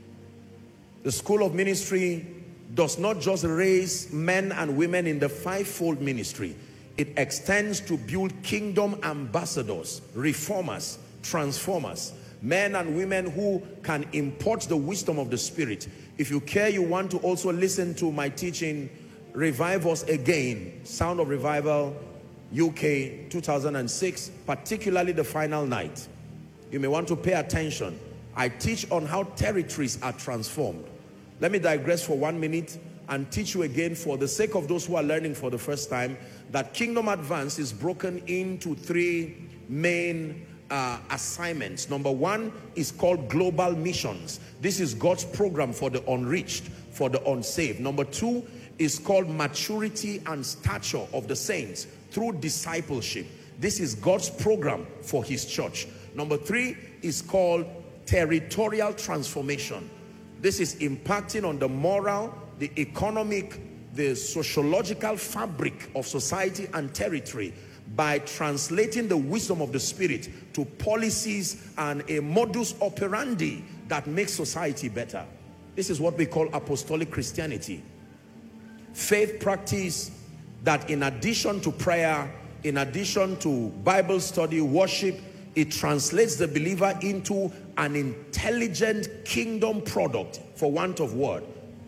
The School of Ministry does not just raise men and women in the fivefold ministry. It extends to build kingdom ambassadors, reformers, transformers, men and women who can impart the wisdom of the Spirit. If you care, you want to also listen to my teaching, Revive Us Again, Sound of Revival, U K, two thousand six, particularly the final night. You may want to pay attention. I teach on how territories are transformed. Let me digress for one minute and teach you again, for the sake of those who are learning for the first time, that Kingdom Advance is broken into three main uh, assignments. Number one is called global missions. This is God's program for the unreached, for the unsaved. Number two is called maturity and stature of the saints through discipleship. This is God's program for his church. Number three is called territorial transformation. This is impacting on the moral, the economic, the sociological fabric of society and territory by translating the wisdom of the Spirit to policies and a modus operandi that makes society better. This is what we call apostolic Christianity. Faith practice that, in addition to prayer, in addition to Bible study, worship, it translates the believer into an intelligent kingdom product, for want of word.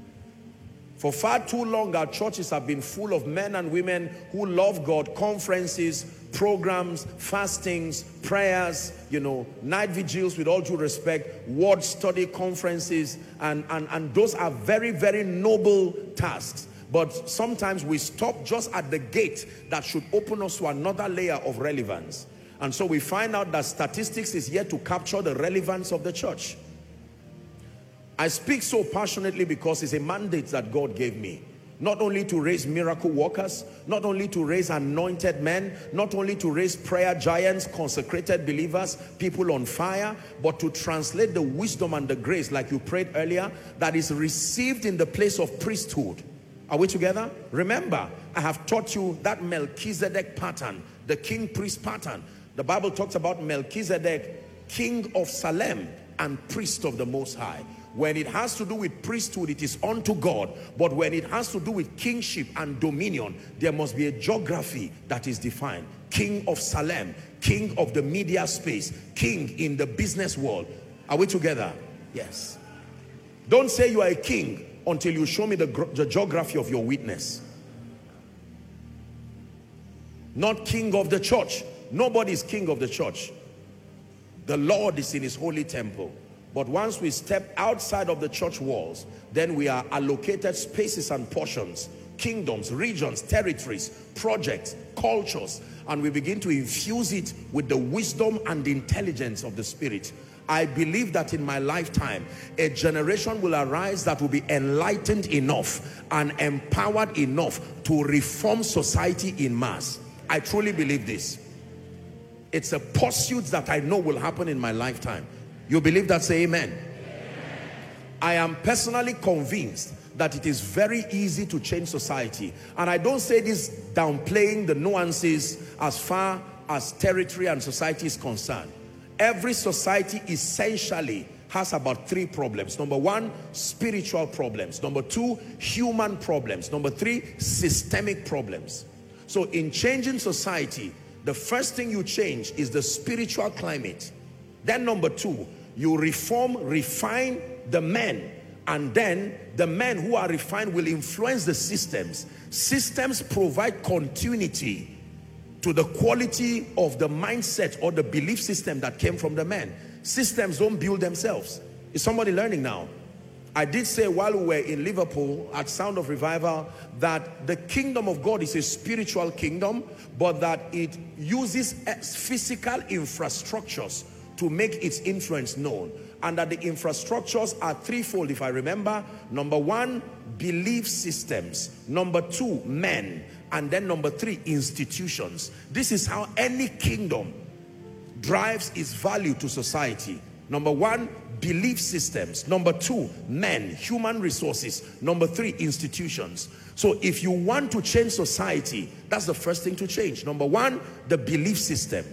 For far too long, our churches have been full of men and women who love God, conferences, programs, fastings, prayers, you know, night vigils, with all due respect, word study conferences, and, and, and those are very, very noble tasks. But sometimes we stop just at the gate that should open us to another layer of relevance. And so we find out that statistics is yet to capture the relevance of the church. I speak so passionately because it's a mandate that God gave me. Not only to raise miracle workers, not only to raise anointed men, not only to raise prayer giants, consecrated believers, people on fire, but to translate the wisdom and the grace, like you prayed earlier, that is received in the place of priesthood. Are we together? Remember, I have taught you that Melchizedek pattern, the king priest pattern. The Bible talks about Melchizedek, king of Salem and priest of the Most High. When it has to do with priesthood, it is unto God. But when it has to do with kingship and dominion, there must be a geography that is defined. King of Salem, king of the media space, king in the business world. Are we together? Yes. Don't say you are a king until you show me the, the geography of your witness. Not king of the church. Nobody is king of the church. The Lord is in his holy temple. But once we step outside of the church walls, then we are allocated spaces and portions, kingdoms, regions, territories, projects, cultures, and we begin to infuse it with the wisdom and the intelligence of the Spirit. I believe that in my lifetime, a generation will arise that will be enlightened enough and empowered enough to reform society in mass. I truly believe this. It's a pursuit that I know will happen in my lifetime. You believe that? Say amen. Amen. I am personally convinced that it is very easy to change society. And I don't say this downplaying the nuances as far as territory and society is concerned. Every society essentially has about three problems. Number one, spiritual problems. Number two, human problems. Number three, systemic problems. So in changing society, the first thing you change is the spiritual climate. Then number two, you reform, refine the men. And then the men who are refined will influence the systems. Systems provide continuity to the quality of the mindset or the belief system that came from the men. Systems don't build themselves. Is somebody learning now? I did say while we were in Liverpool at Sound of Revival that the kingdom of God is a spiritual kingdom, but that it uses physical infrastructures to make its influence known. And that the infrastructures are threefold, if I remember. Number one, belief systems. Number two, men. And then number three, institutions. This is how any kingdom drives its value to society. Number one, belief systems. Number two, men, human resources. Number three, institutions. So if you want to change society, that's the first thing to change. Number one, the belief system.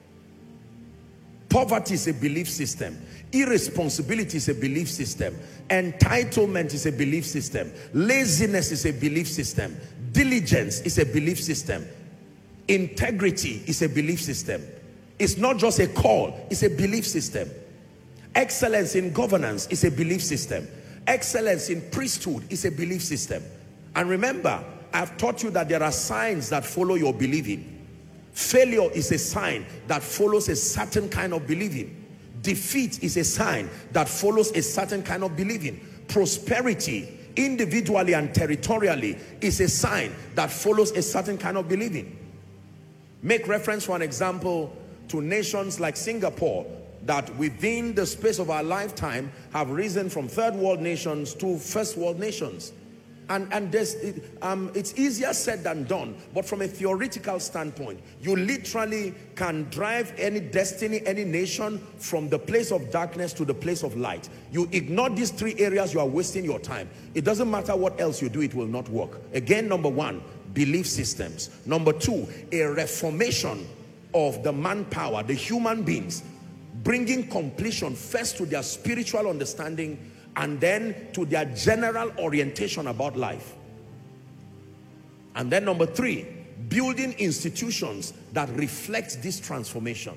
Poverty is a belief system. Irresponsibility is a belief system. Entitlement is a belief system. Laziness is a belief system. Diligence is a belief system. Integrity is a belief system. It's not just a call, it's a belief system. Excellence in governance is a belief system. Excellence in priesthood is a belief system. And remember, I've taught you that there are signs that follow your believing. Failure is a sign that follows a certain kind of believing. Defeat is a sign that follows a certain kind of believing. Prosperity, individually and territorially, is a sign that follows a certain kind of believing. Make reference, for an example, to nations like Singapore that within the space of our lifetime have risen from third world nations to first world nations. And, and this, it, um, it's easier said than done, but from a theoretical standpoint, you literally can drive any destiny, any nation from the place of darkness to the place of light. You ignore these three areas, you are wasting your time. It doesn't matter what else you do, it will not work. Again, number one, belief systems. Number two, a reformation of the manpower, the human beings, bringing completion first to their spiritual understanding and then to their general orientation about life. And then number three, building institutions that reflect this transformation.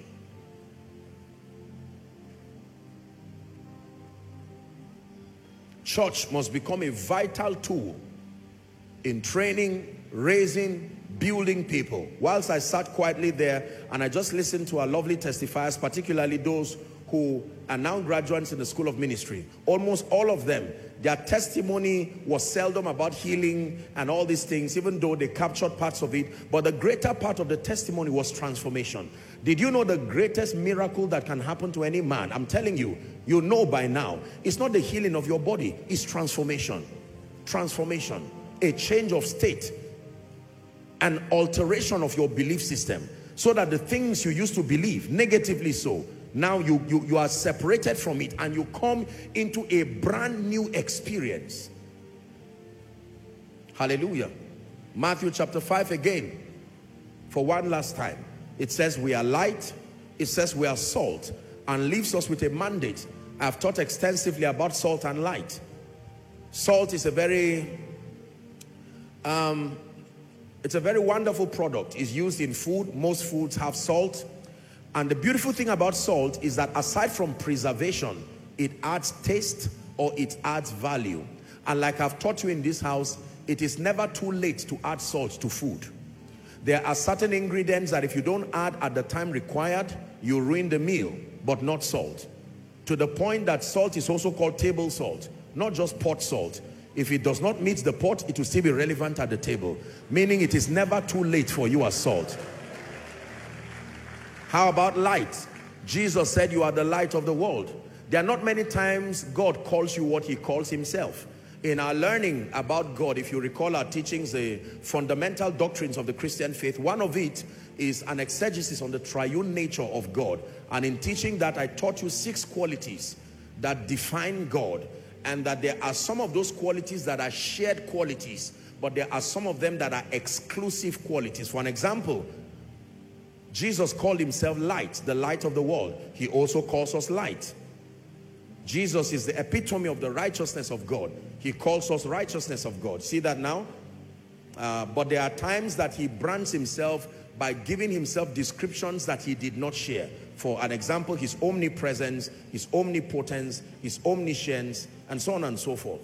Church must become a vital tool in training, raising, building people. Whilst I sat quietly there and I just listened to our lovely testifiers, particularly those who are now graduates in the School of Ministry, almost all of them, their testimony was seldom about healing and all these things, even though they captured parts of it. But the greater part of the testimony was transformation. Did you know the greatest miracle that can happen to any man? I'm telling you, you know by now, it's not the healing of your body, it's transformation. Transformation, a change of state, an alteration of your belief system, so that the things you used to believe, negatively so, now you, you, you are separated from it and you come into a brand new experience. Hallelujah. Matthew chapter five again, for one last time. It says we are light, it says we are salt, and leaves us with a mandate. I've taught extensively about salt and light. Salt is a very, um, it's a very wonderful product. It's used in food. Most foods have salt. And the beautiful thing about salt is that aside from preservation, it adds taste or it adds value. And like I've taught you in this house, it is never too late to add salt to food. There are certain ingredients that if you don't add at the time required, you ruin the meal, but not salt. To the point that salt is also called table salt, not just pot salt. If it does not meet the pot, it will still be relevant at the table. Meaning it is never too late for you as salt. How about light? Jesus said you are the light of the world. There are not many times God calls you what he calls himself. In our learning about God, if you recall our teachings, the fundamental doctrines of the Christian faith, one of it is an exegesis on the triune nature of God. And in teaching that, I taught you six qualities that define God, and that there are some of those qualities that are shared qualities, but there are some of them that are exclusive qualities. For an example, Jesus called himself light, the light of the world. He also calls us light. Jesus is the epitome of the righteousness of God. He calls us righteousness of God. See that now? Uh, but there are times that he brands himself by giving himself descriptions that he did not share. For an example, his omnipresence, his omnipotence, his omniscience, and so on and so forth.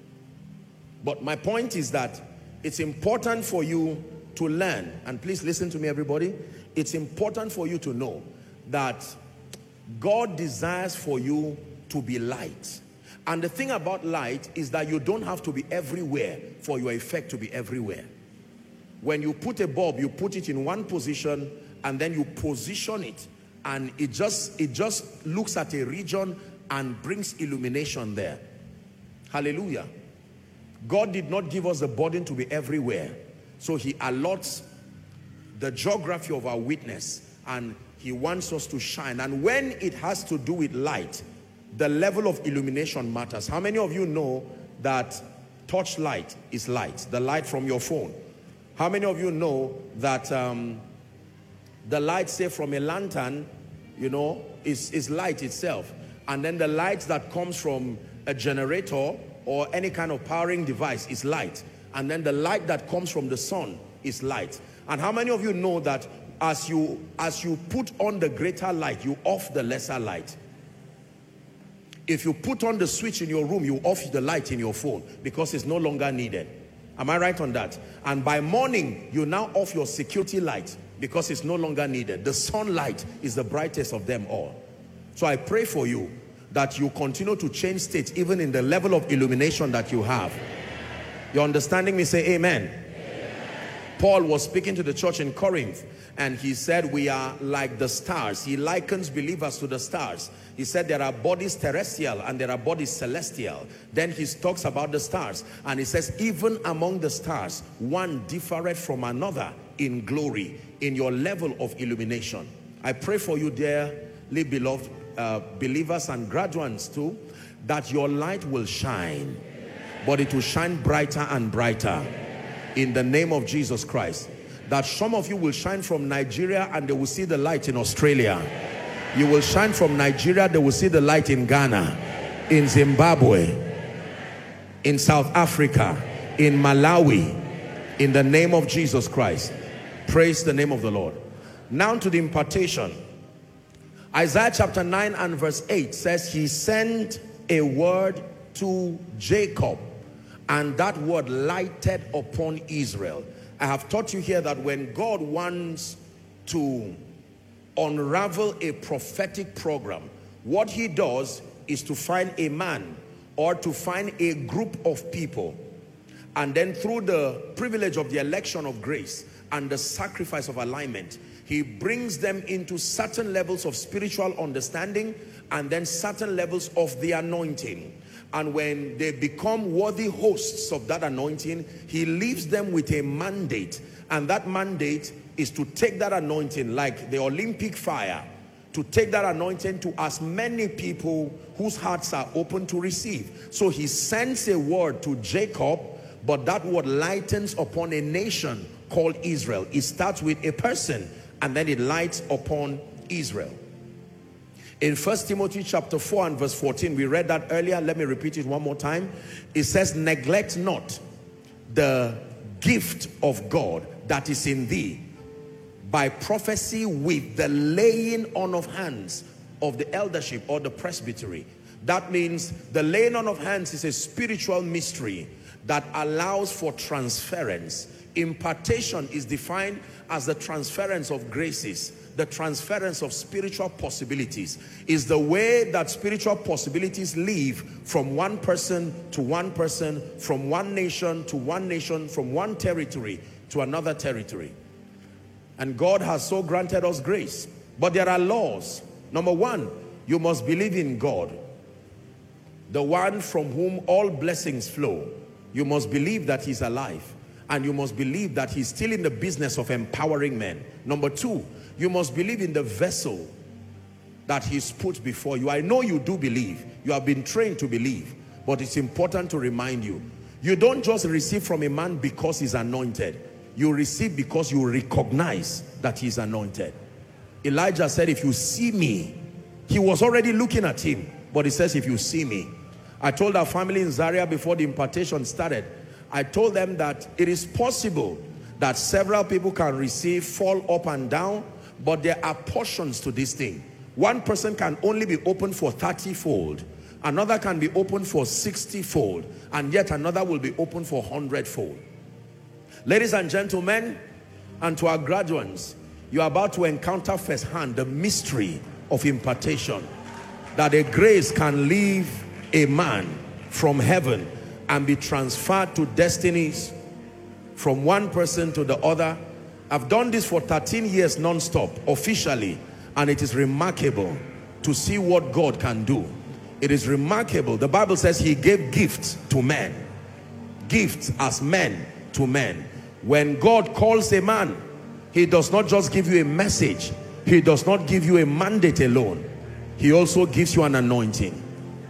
But my point is that it's important for you to learn, and please listen to me everybody, it's important for you to know that God desires for you to be light. And the thing about light is that you don't have to be everywhere for your effect to be everywhere. When you put a bulb, you put it in one position and then you position it, and it just it just looks at a region and brings illumination there. Hallelujah. God did not give us the burden to be everywhere, so he allots the geography of our witness, and he wants us to shine. And when it has to do with light, the level of illumination matters. How many of you know that torchlight is light, the light from your phone? How many of you know that um, the light, say from a lantern, you know, is, is light itself? And then the light that comes from a generator or any kind of powering device is light. And then the light that comes from the sun is light. And how many of you know that as you, as you put on the greater light, you off the lesser light? If you put on the switch in your room, you off the light in your phone because it's no longer needed. Am I right on that? And by morning, you now off your security light because it's no longer needed. The sunlight is the brightest of them all. So I pray for you that you continue to change states even in the level of illumination that you have. You're understanding me? Say amen. Amen. Paul was speaking to the church in Corinth, and he said we are like the stars. He likens believers to the stars. He said there are bodies terrestrial and there are bodies celestial. Then he talks about the stars, and he says even among the stars, one differeth from another in glory, in your level of illumination. I pray for you, dearly beloved uh, believers and graduates too, that your light will shine, but it will shine brighter and brighter in the name of Jesus Christ. That some of you will shine from Nigeria and they will see the light in Australia. You will shine from Nigeria, they will see the light in Ghana, in Zimbabwe, in South Africa, in Malawi, in the name of Jesus Christ. Praise the name of the Lord. Now to the impartation. Isaiah chapter nine and verse eight says he sent a word to Jacob, and that word lighted upon Israel. I have taught you here that when God wants to unravel a prophetic program, what he does is to find a man or to find a group of people, and then through the privilege of the election of grace and the sacrifice of alignment, he brings them into certain levels of spiritual understanding and then certain levels of the anointing. And when they become worthy hosts of that anointing, he leaves them with a mandate. And that mandate is to take that anointing like the Olympic fire, to take that anointing to as many people whose hearts are open to receive. So he sends a word to Jacob, but that word lightens upon a nation called Israel. It starts with a person and then it lights upon Israel. In First Timothy chapter four and verse fourteen, we read that earlier. Let me repeat it one more time. It says, neglect not the gift of God that is in thee by prophecy with the laying on of hands of the eldership or the presbytery. That means the laying on of hands is a spiritual mystery that allows for transference. Impartation is defined as the transference of graces, the transference of spiritual possibilities. Is the way that spiritual possibilities live from one person to one person, from one nation to one nation, from one territory to another territory. And God has so granted us grace. But there are laws. Number one, you must believe in God, the one from whom all blessings flow. You must believe that he's alive, and you must believe that he's still in the business of empowering men. Number two, you must believe in the vessel that he's put before you. I know you do believe. You have been trained to believe, but it's important to remind you, you don't just receive from a man because he's anointed. You receive because you recognize that he's anointed. Elijah said, if you see me, he was already looking at him, but he says, if you see me. I told our family in Zaria before the impartation started, I told them that it is possible that several people can receive, fall up and down, but there are portions to this thing. One person can only be open for thirty fold, another can be open for sixty fold, and yet another will be open for one hundred fold. Ladies and gentlemen, and to our graduates, you are about to encounter firsthand the mystery of impartation, that a grace can leave a man from heaven and be transferred to destinies from one person to the other. I've done this for thirteen years non-stop officially, and it is remarkable to see what God can do. It is remarkable. The Bible says he gave gifts to men, gifts as men to men. When God calls a man, he does not just give you a message, he does not give you a mandate alone, he also gives you an anointing.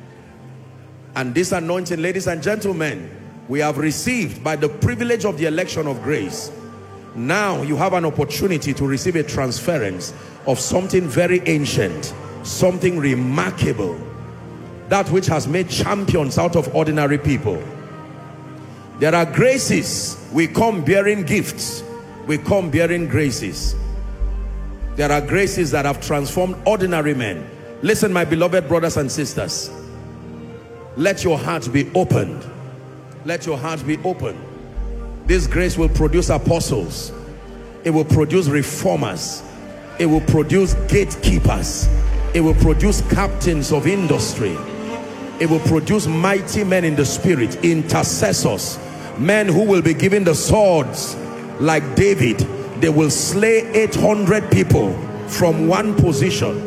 And this anointing, ladies and gentlemen, we have received by the privilege of the election of grace. Now you have an opportunity to receive a transference of something very ancient, something remarkable, that which has made champions out of ordinary people. There are graces. We come bearing gifts. We come bearing graces. There are graces that have transformed ordinary men. Listen, my beloved brothers and sisters, let your heart be opened. Let your heart be open. This grace will produce apostles. It will produce reformers. It will produce gatekeepers. It will produce captains of industry. It will produce mighty men in the spirit, intercessors, men who will be given the swords like David. They will slay eight hundred people from one position.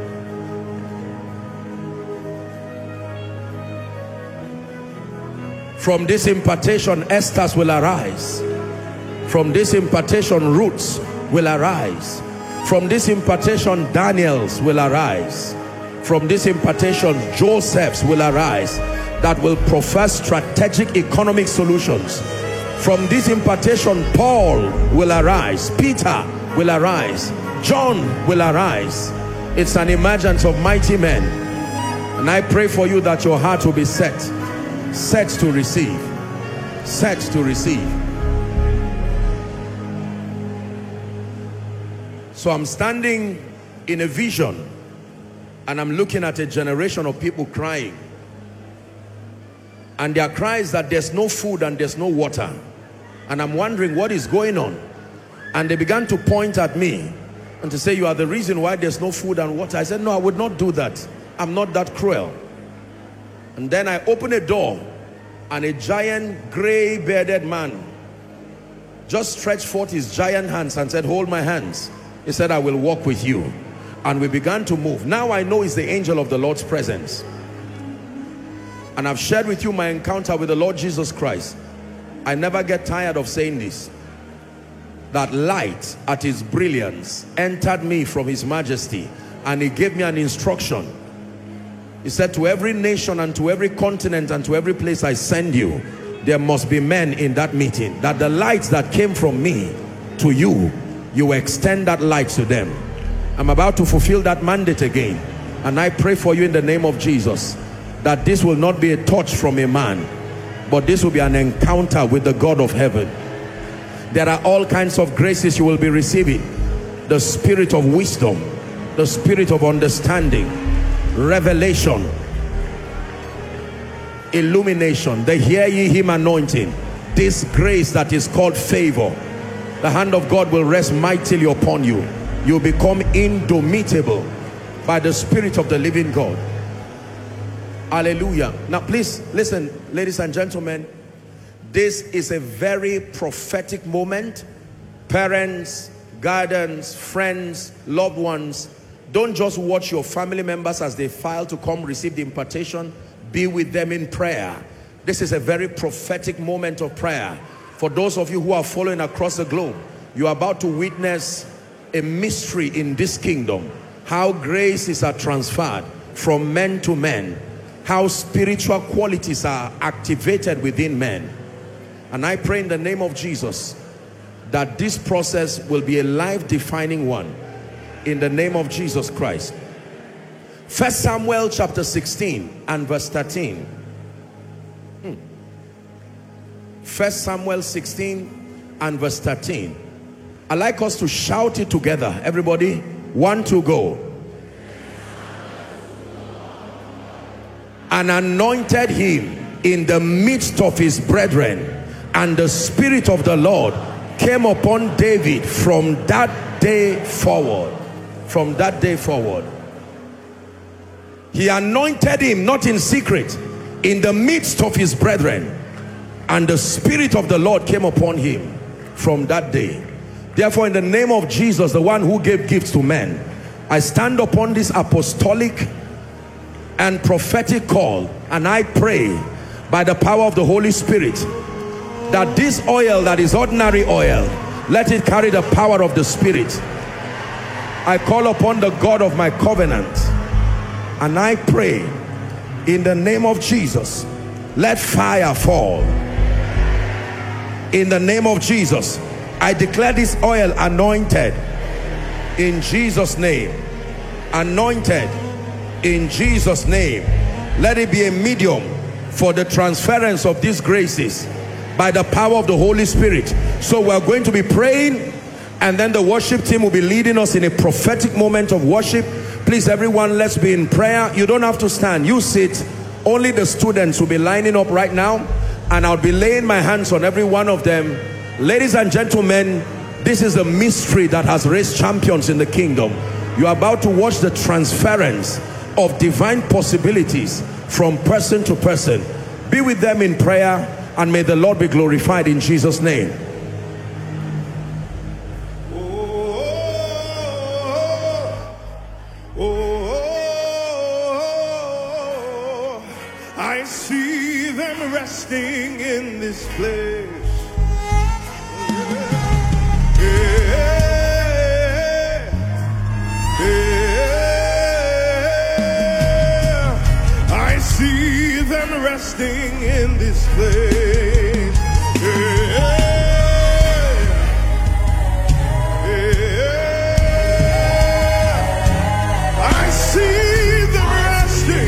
From this impartation, Esthers will arise. From this impartation, Ruths will arise. From this impartation, Daniels will arise. From this impartation, Josephs will arise, that will profess strategic economic solutions. From this impartation, Paul will arise. Peter will arise. John will arise. It's an emergence of mighty men. And I pray for you that your heart will be set. Set to receive. Set to receive. So I'm standing in a vision, and I'm looking at a generation of people crying. And their cry is that there's no food and there's no water. And I'm wondering what is going on. And they began to point at me and to say, you are the reason why there's no food and water. I said, no, I would not do that. I'm not that cruel. And then I opened a door, and a giant gray bearded man just stretched forth his giant hands and said, hold my hands. He said, I will walk with you. And we began to move. Now I know it's the angel of the Lord's presence. And I've shared with you my encounter with the Lord Jesus Christ. I never get tired of saying this, that light at his brilliance entered me from his majesty, and he gave me an instruction. He said, to every nation and to every continent and to every place I send you, there must be men in that meeting, that the lights that came from me to you, you extend that light to them. I'm about to fulfill that mandate again, and I pray for you in the name of Jesus that this will not be a touch from a man, but this will be an encounter with the God of heaven. There are all kinds of graces you will be receiving: the spirit of wisdom, the spirit of understanding, revelation, illumination, the hear ye him anointing, this grace that is called favor. The hand of God will rest mightily upon you. You become indomitable by the Spirit of the living God. Hallelujah. Now please listen, ladies and gentlemen, this is a very prophetic moment. Parents, guardians, friends, loved ones, don't just watch your family members as they file to come receive the impartation. Be with them in prayer. This is a very prophetic moment of prayer. For those of you who are following across the globe, you are about to witness a mystery in this kingdom. How graces are transferred from men to men. How spiritual qualities are activated within men. And I pray in the name of Jesus that this process will be a life-defining one. In the name of Jesus Christ. First Samuel chapter sixteen and verse thirteen. Hmm. First Samuel sixteen and verse thirteen. I'd like us to shout it together. Everybody, one, two, go. And anointed him in the midst of his brethren, and the Spirit of the Lord came upon David from that day forward. From that day forward. He anointed him, not in secret, in the midst of his brethren, and the Spirit of the Lord came upon him from that day. Therefore, in the name of Jesus, the one who gave gifts to men, I stand upon this apostolic and prophetic call, and I pray by the power of the Holy Spirit that this oil that is ordinary oil, let it carry the power of the Spirit. I call upon the God of my covenant, and I pray in the name of Jesus, let fire fall. In the name of Jesus, I declare this oil anointed in Jesus' name. Anointed in Jesus' name. Let it be a medium for the transference of these graces by the power of the Holy Spirit. So we're going to be praying, and then the worship team will be leading us in a prophetic moment of worship. Please, everyone, let's be in prayer. You don't have to stand. You sit. Only the students will be lining up right now, and I'll be laying my hands on every one of them. Ladies and gentlemen, this is a mystery that has raised champions in the kingdom. You are about to watch the transference of divine possibilities from person to person. Be with them in prayer, and may the Lord be glorified in Jesus' name. I see them resting in this place. Yeah, yeah. I see them resting in this place. Yeah, yeah. I see them resting.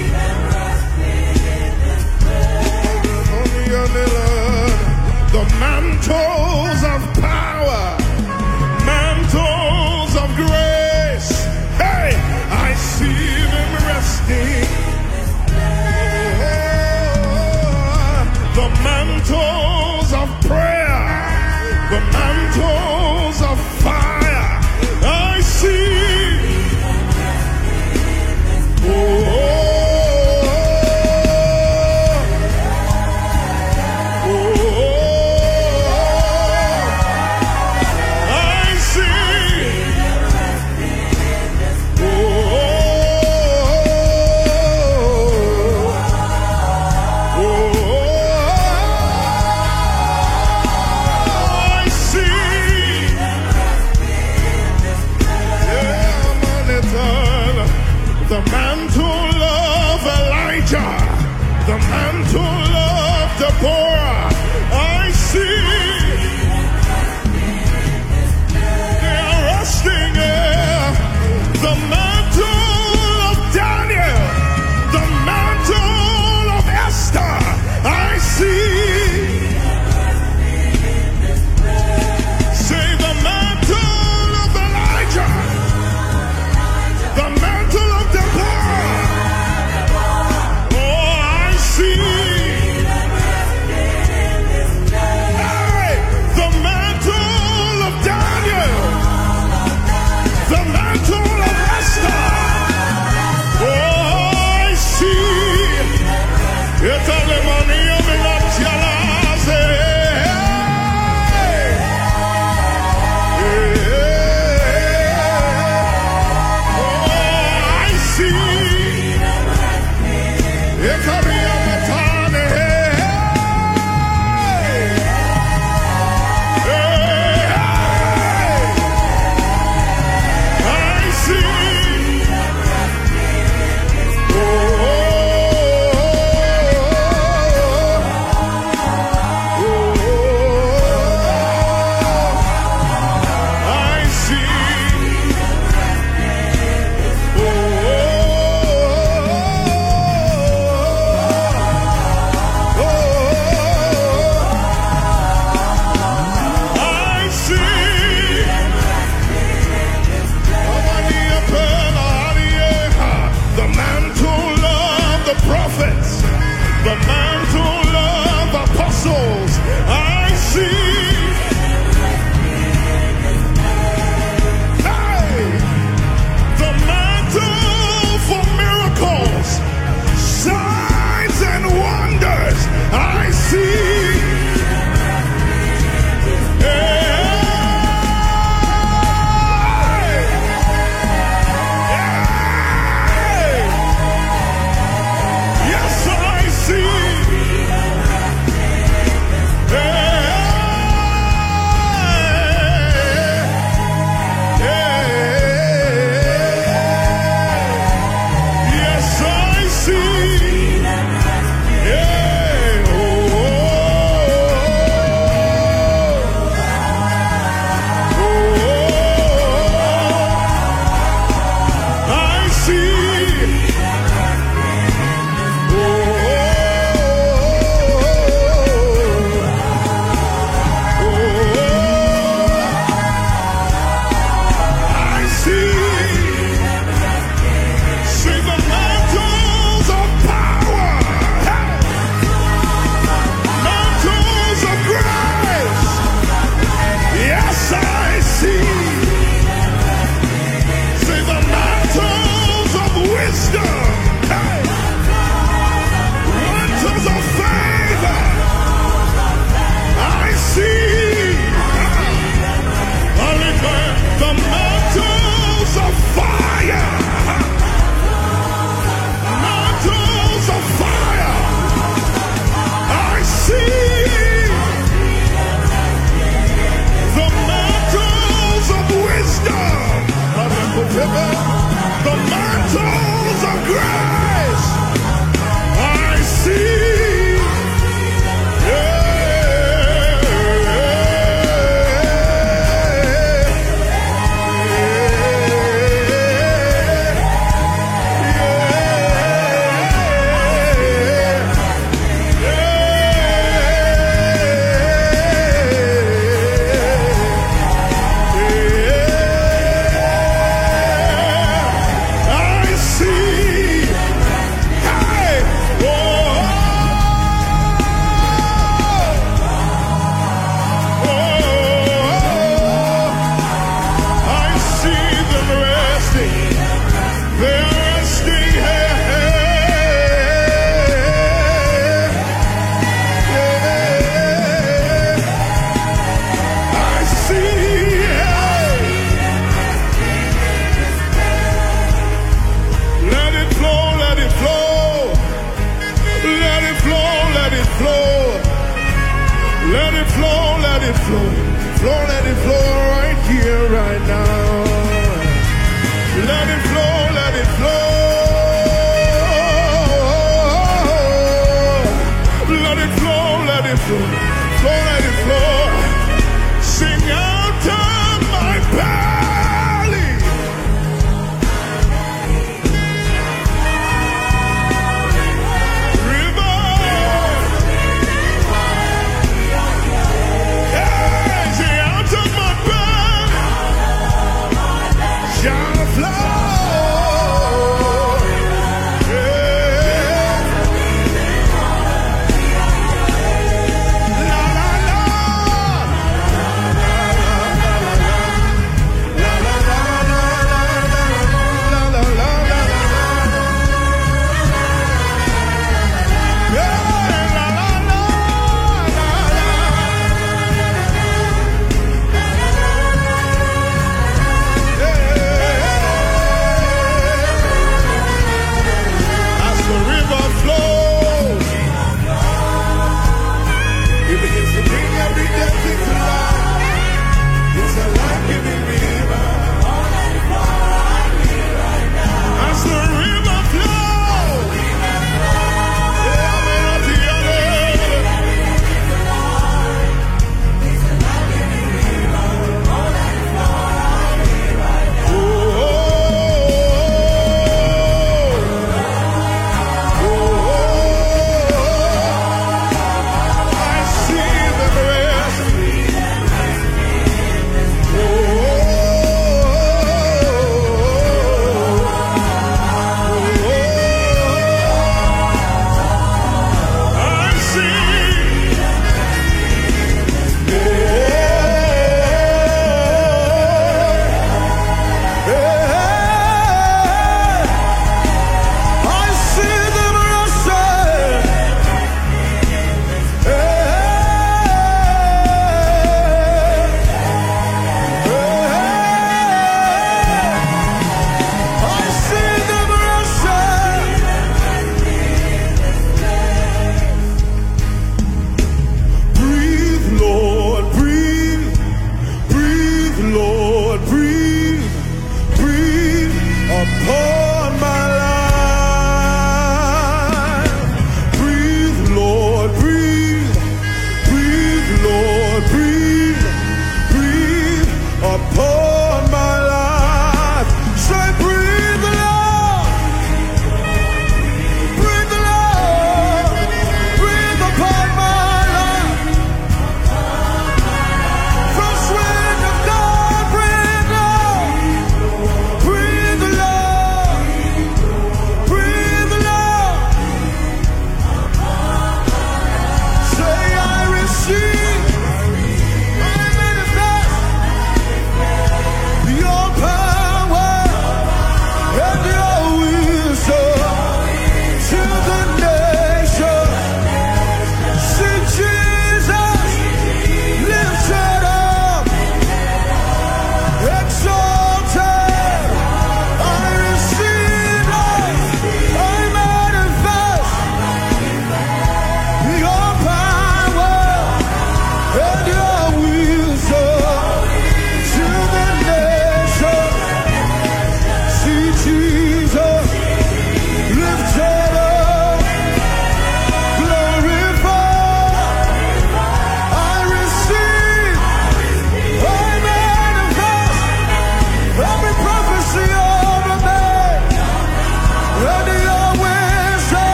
The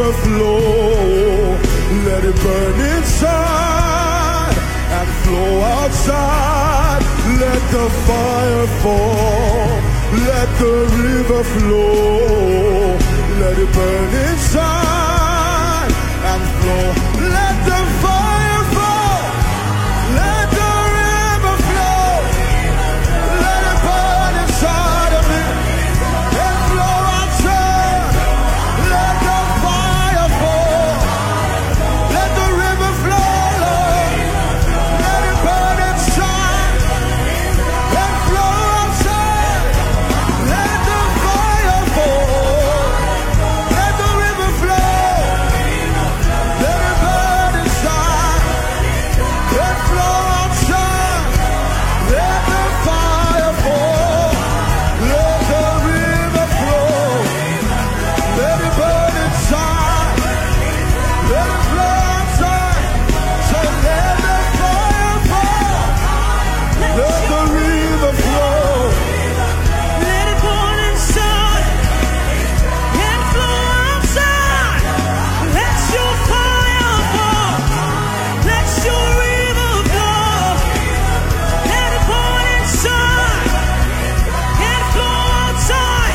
river flow. Let it burn inside and flow outside. Let the fire fall. Let the river flow. Let it burn inside and flow. Let the fire fall. Let the river flow. Let it burn inside of me and flow outside. Let the fire fall. Let the river flow, Lord. Let it burn inside and flow outside. Let the fire fall. Let the river flow. Let it burn inside and flow outside. Let the fire fall. Let the river flow. Let it burn inside. Let it flow outside. So let the fire fall. Let the river flow. Let it burn inside and flow outside. Let your fire fall. Let your river flow. Let it burn inside and flow outside.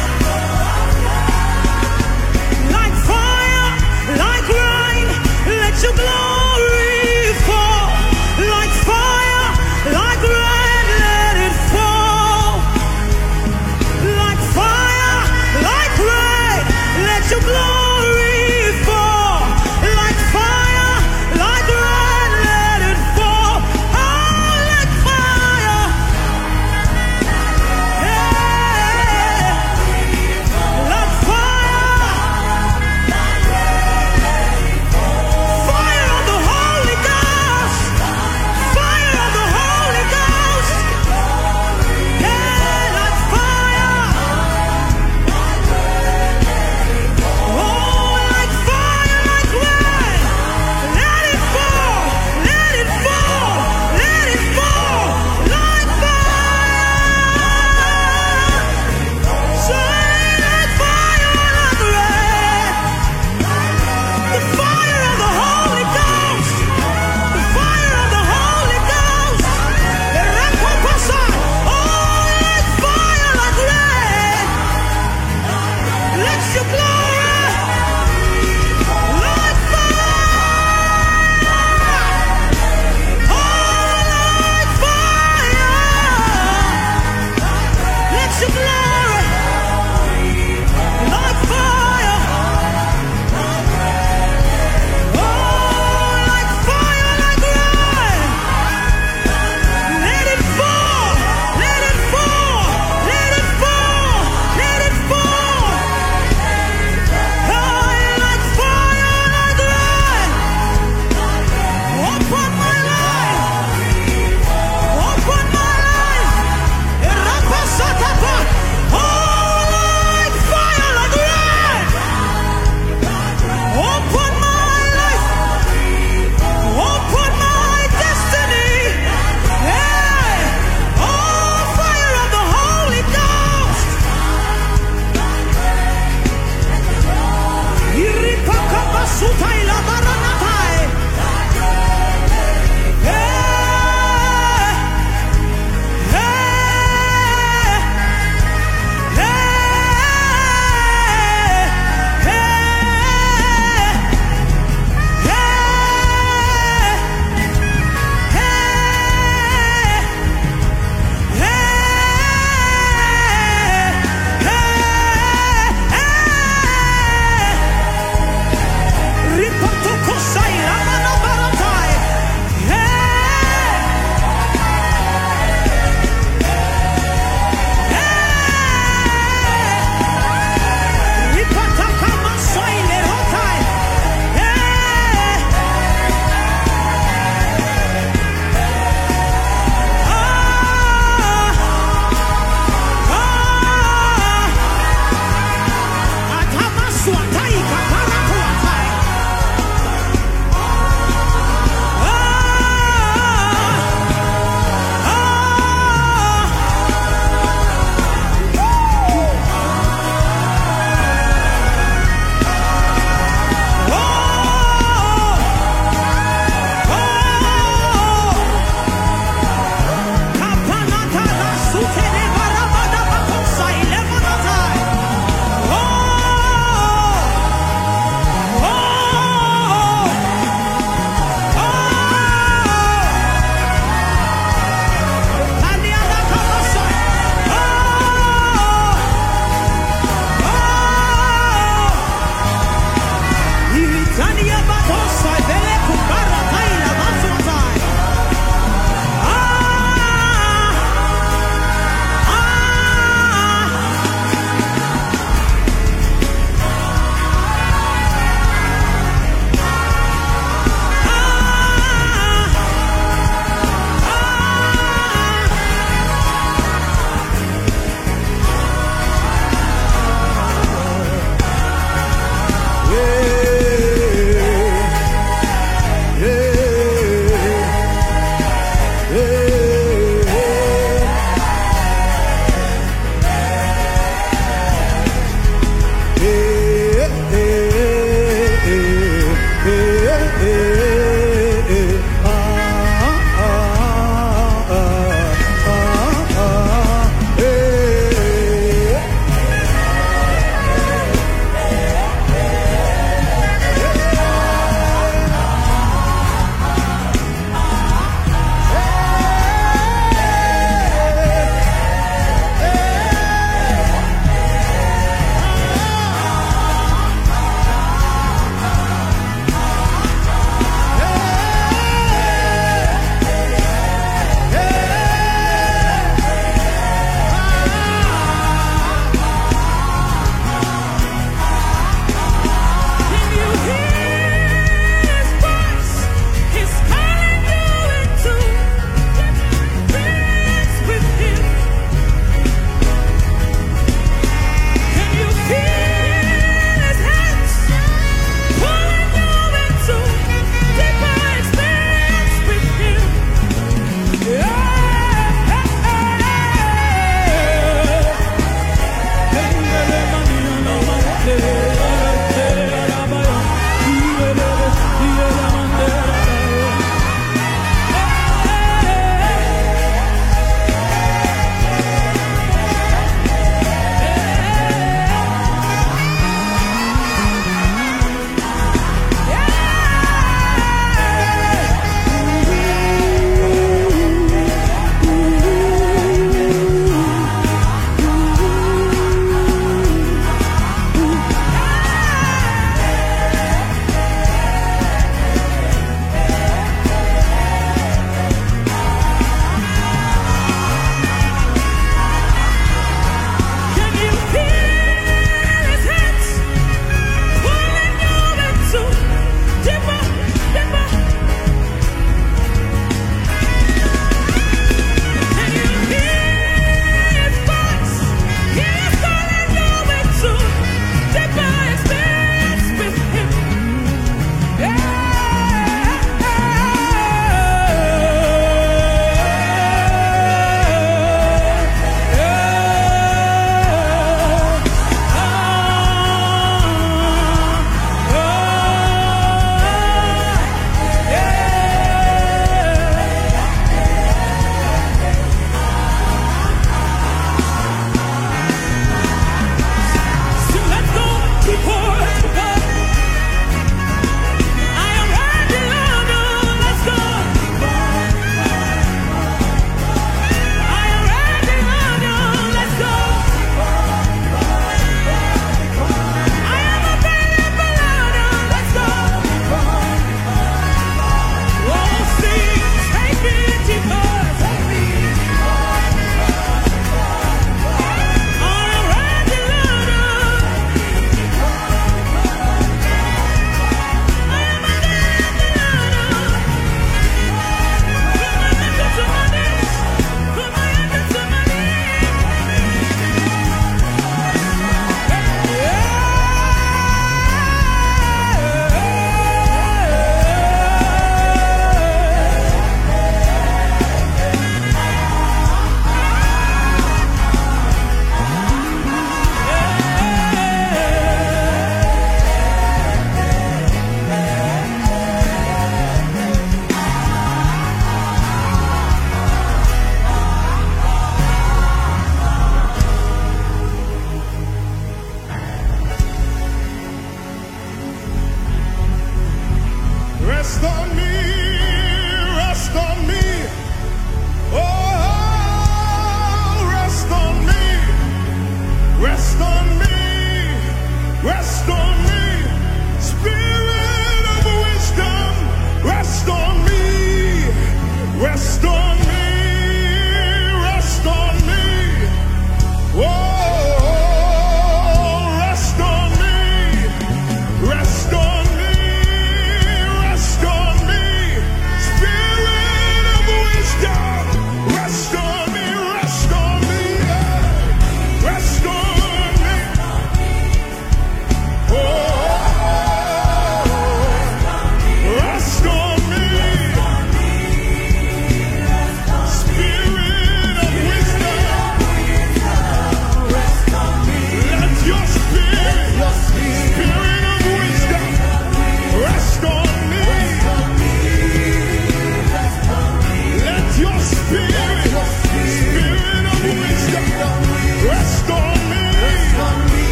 Like fire, like rain, let your glory fall. Like fire, like rain, let it fall. Like fire, like rain, let your glory fall. Like fire, like rain, let it fall. Oh, like fire. Yeah. Like fire. Fire of the Holy Ghost. Fire of the Holy Ghost. Yeah, like fire. Oh, like fire, like rain. Let it fall. Let it fall. Let it fall. Like fire. Say like fire, like rain. The fire of the Holy Ghost. The fire of the Holy Ghost. Oh, like fire, like rain. Let your glory. Like fire. Oh, like fire. Let your glory. Like fire. Oh, like fire, like rain. Let it fall. Let it fall. Let it fall. Let it fall. Oh, like fire, like rain. Upon my life. Upon my life. Erapasatapa. Oh, like fire, like rain. Upon my life. Upon my destiny. Hey. Oh, fire of the Holy Ghost. Iripakapasuta ilabaranatai. Hey. Hey. Hey. Hey. Hey. Hey.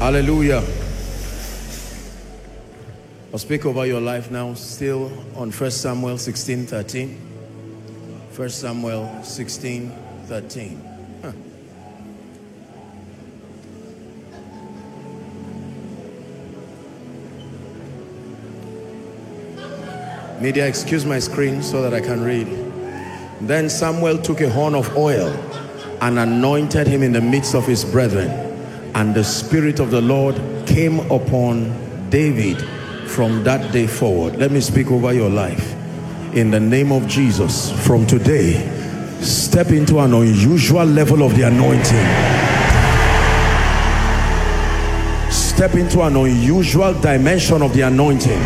Hallelujah. I'll speak over your life now, still on First Samuel sixteen thirteen. First Samuel sixteen thirteen. Huh. Media, excuse my screen so that I can read. Then Samuel took a horn of oil and anointed him in the midst of his brethren. And the Spirit of the Lord came upon David from that day forward. Let me speak over your life. In the name of Jesus, from today, step into an unusual level of the anointing. Step into an unusual dimension of the anointing.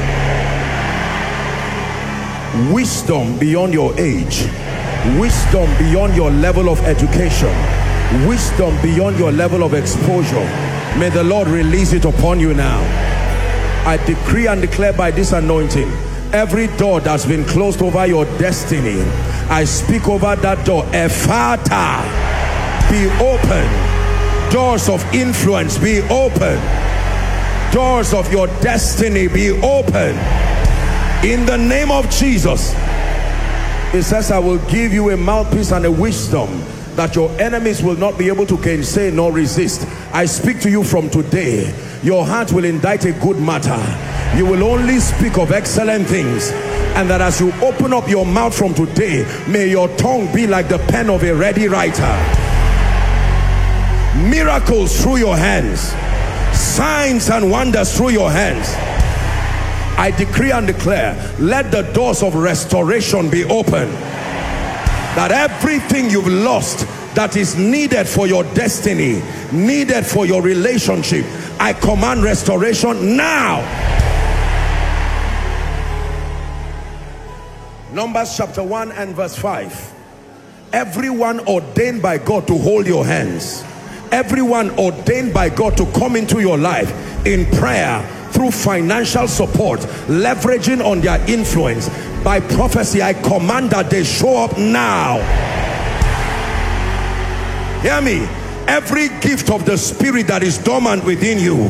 Wisdom beyond your age. Wisdom beyond your level of education. Wisdom beyond your level of exposure. May the Lord release it upon you now. I decree and declare by this anointing, every door that's been closed over your destiny, I speak over that door. Ephata, be open. Doors of influence, be open. Doors of your destiny, be open. In the name of Jesus. It says, I will give you a mouthpiece and a wisdom that your enemies will not be able to gainsay nor resist. I speak to you from today. Your heart will indict a good matter. You will only speak of excellent things. And that as you open up your mouth from today, may your tongue be like the pen of a ready writer. Miracles through your hands. Signs and wonders through your hands. I decree and declare, let the doors of restoration be open. That everything you've lost that is needed for your destiny, needed for your relationship, I command restoration now. Numbers chapter one and verse five. Everyone ordained by God to hold your hands, everyone ordained by God to come into your life in prayer, through financial support, leveraging on their influence, by prophecy, I command that they show up now. Hear me. Every gift of the Spirit that is dormant within you,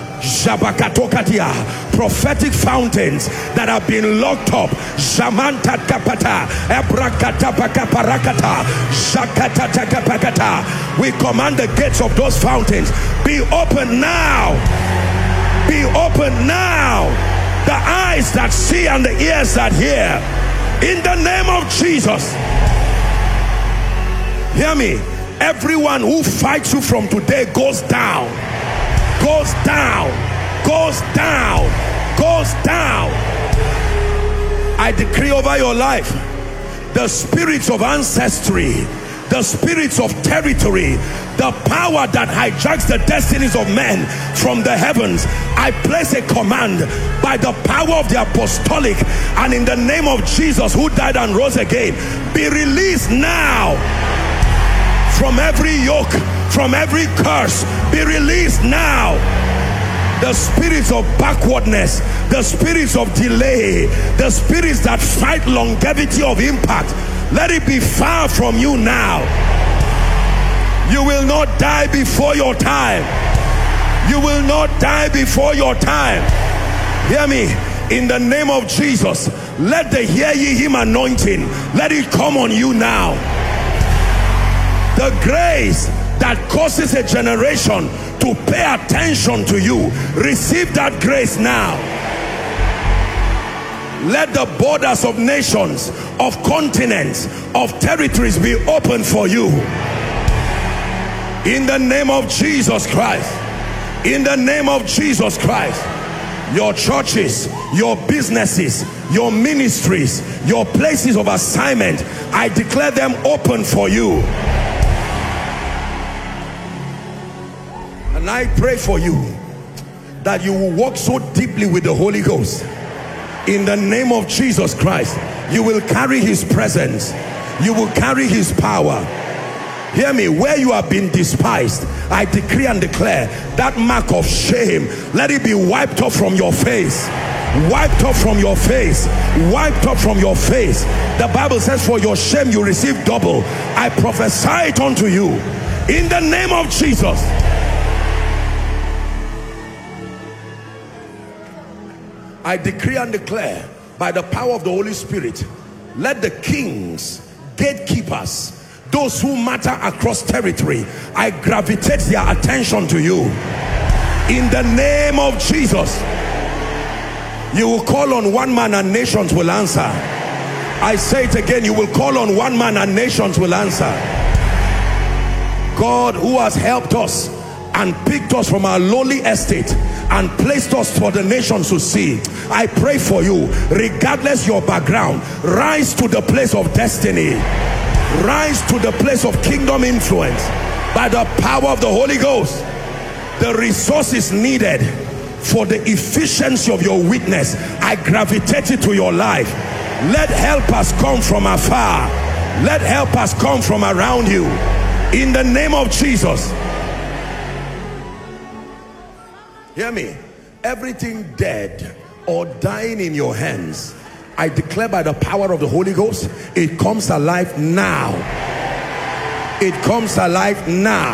prophetic fountains that have been locked up, we command the gates of those fountains be open now. Be open now. The eyes that see and the ears that hear, in the name of Jesus. Hear me. Everyone who fights you from today goes down, goes down, goes down, goes down. I decree over your life, the spirits of ancestry, the spirits of territory, the power that hijacks the destinies of men from the heavens, I place a command by the power of the apostolic and in the name of Jesus, who died and rose again, be released now from every yoke, from every curse. Be released now. The spirits of backwardness, the spirits of delay, the spirits that fight longevity of impact, let it be far from you now. You will not die before your time. You will not die before your time. Hear me. In the name of Jesus, let the hear ye him anointing, let it come on you now. The grace that causes a generation to pay attention to you, receive that grace now. Let the borders of nations, of continents, of territories be open for you. In the name of Jesus Christ. In the name of Jesus Christ. Your churches, your businesses, your ministries, your places of assignment, I declare them open for you. And I pray for you that you will walk so deeply with the Holy Ghost. In the name of Jesus Christ, you will carry his presence. You will carry his power. Hear me. Where you have been despised, I decree and declare that mark of shame, let it be wiped off from your face. Wiped off from your face. Wiped off from your face. The Bible says, for your shame you receive double. I prophesy it unto you in the name of Jesus. I decree and declare by the power of the Holy Spirit, let the kings, gatekeepers, those who matter across territory, I gravitate their attention to you. In the name of Jesus, you will call on one man and nations will answer. I say it again, you will call on one man and nations will answer. God, who has helped us and picked us from our lowly estate and placed us for the nations to see, I pray for you, regardless your background, rise to the place of destiny, rise to the place of kingdom influence by the power of the Holy Ghost. The resources needed for the efficiency of your witness, I gravitate it to your life. Let helpers come from afar, let helpers come from around you, in the name of Jesus. Hear me. Everything dead or dying in your hands, I declare by the power of the Holy Ghost, it comes alive now. It comes alive now.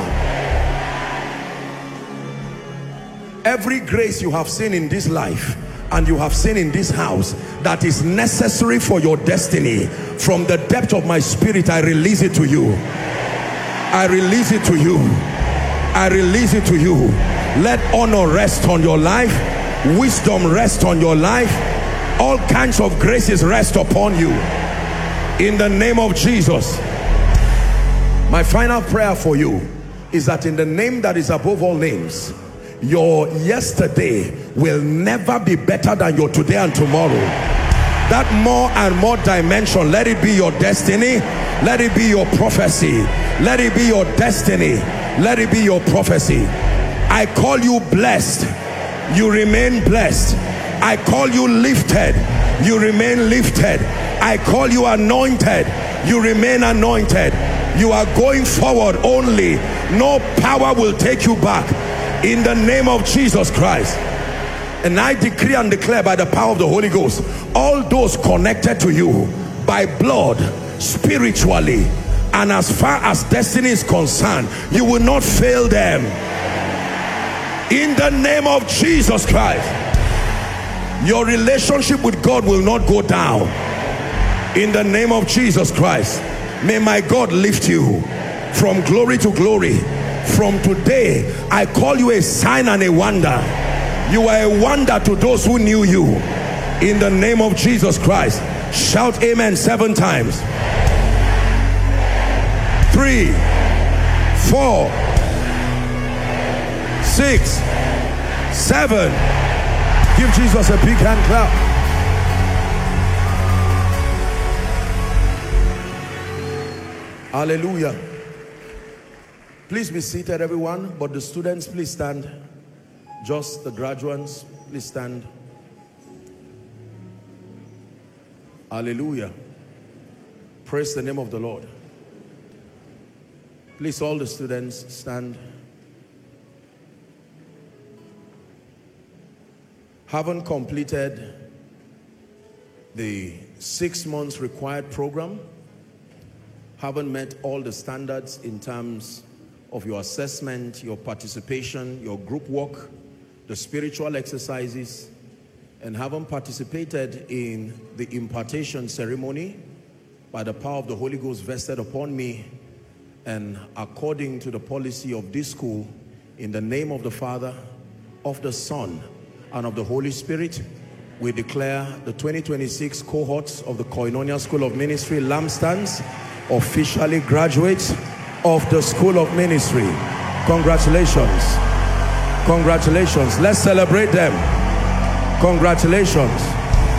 Every grace you have seen in this life and you have seen in this house that is necessary for your destiny, from the depth of my spirit, I release it to you. I release it to you. I release it to you. Let honor rest on your life, wisdom rest on your life, all kinds of graces rest upon you, in the name of Jesus. My final prayer for you is that in the name that is above all names, your yesterday will never be better than your today and tomorrow. That more and more dimension, let it be your destiny, let it be your prophecy, let it be your destiny, let it be your prophecy. I call you blessed, you remain blessed. I call you lifted, you remain lifted. I call you anointed, you remain anointed. You are going forward only. No power will take you back, in the name of Jesus Christ. And I decree and declare by the power of the Holy Ghost, all those connected to you by blood, spiritually, and as far as destiny is concerned, you will not fail them, in the name of Jesus Christ. Your relationship with God will not go down, in the name of Jesus Christ. May my God lift you from glory to glory. From today, I call you a sign and a wonder. You are a wonder to those who knew you, in the name of Jesus Christ. Shout amen seven times. Three, four, six, seven. Give Jesus a big hand clap. Hallelujah. Please be seated, everyone, but the students, please stand. Just the graduates, please stand. Hallelujah. Praise the name of the Lord. Please, all the students, stand. Haven't completed the six months required program, haven't met all the standards in terms of your assessment, your participation, your group work, the spiritual exercises, and haven't participated in the impartation ceremony by the power of the Holy Ghost vested upon me, and according to the policy of this school, in the name of the Father, of the Son, and of the Holy Spirit, we declare the twenty twenty-six cohorts of the Koinonia School of Ministry, Lampstands, officially graduates of the School of Ministry. Congratulations. Congratulations. Let's celebrate them. Congratulations.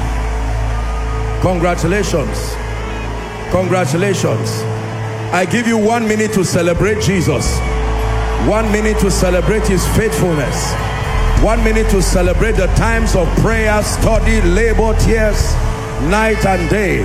Congratulations. Congratulations. I give you one minute to celebrate Jesus. One minute to celebrate his faithfulness. One minute to celebrate the times of prayer, study, labor, tears, night and day.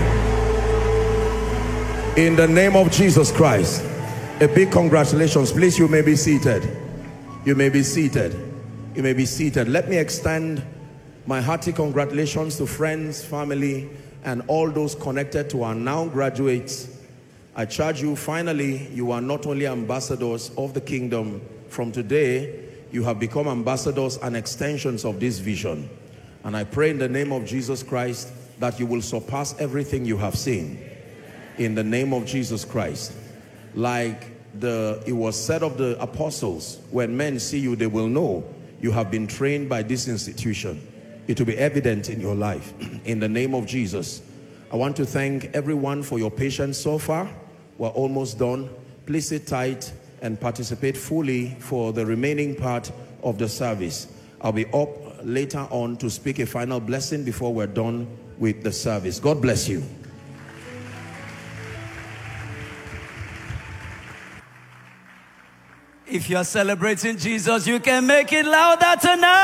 In the name of Jesus Christ. A big congratulations. Please, you may be seated. You may be seated. You may be seated. Let me extend my hearty congratulations to friends, family, and all those connected to our now graduates. I charge you, finally, you are not only ambassadors of the kingdom. From today, you have become ambassadors and extensions of this vision. And I pray in the name of Jesus Christ that you will surpass everything you have seen. In the name of Jesus Christ. Like the it was said of the apostles, when men see you, they will know you have been trained by this institution. It will be evident in your life. In the name of Jesus. I want to thank everyone for your patience so far. We're almost done. Please sit tight and participate fully for the remaining part of the service. I'll be up later on to speak a final blessing before we're done with the service. God bless you. If you're celebrating Jesus, you can make it louder tonight.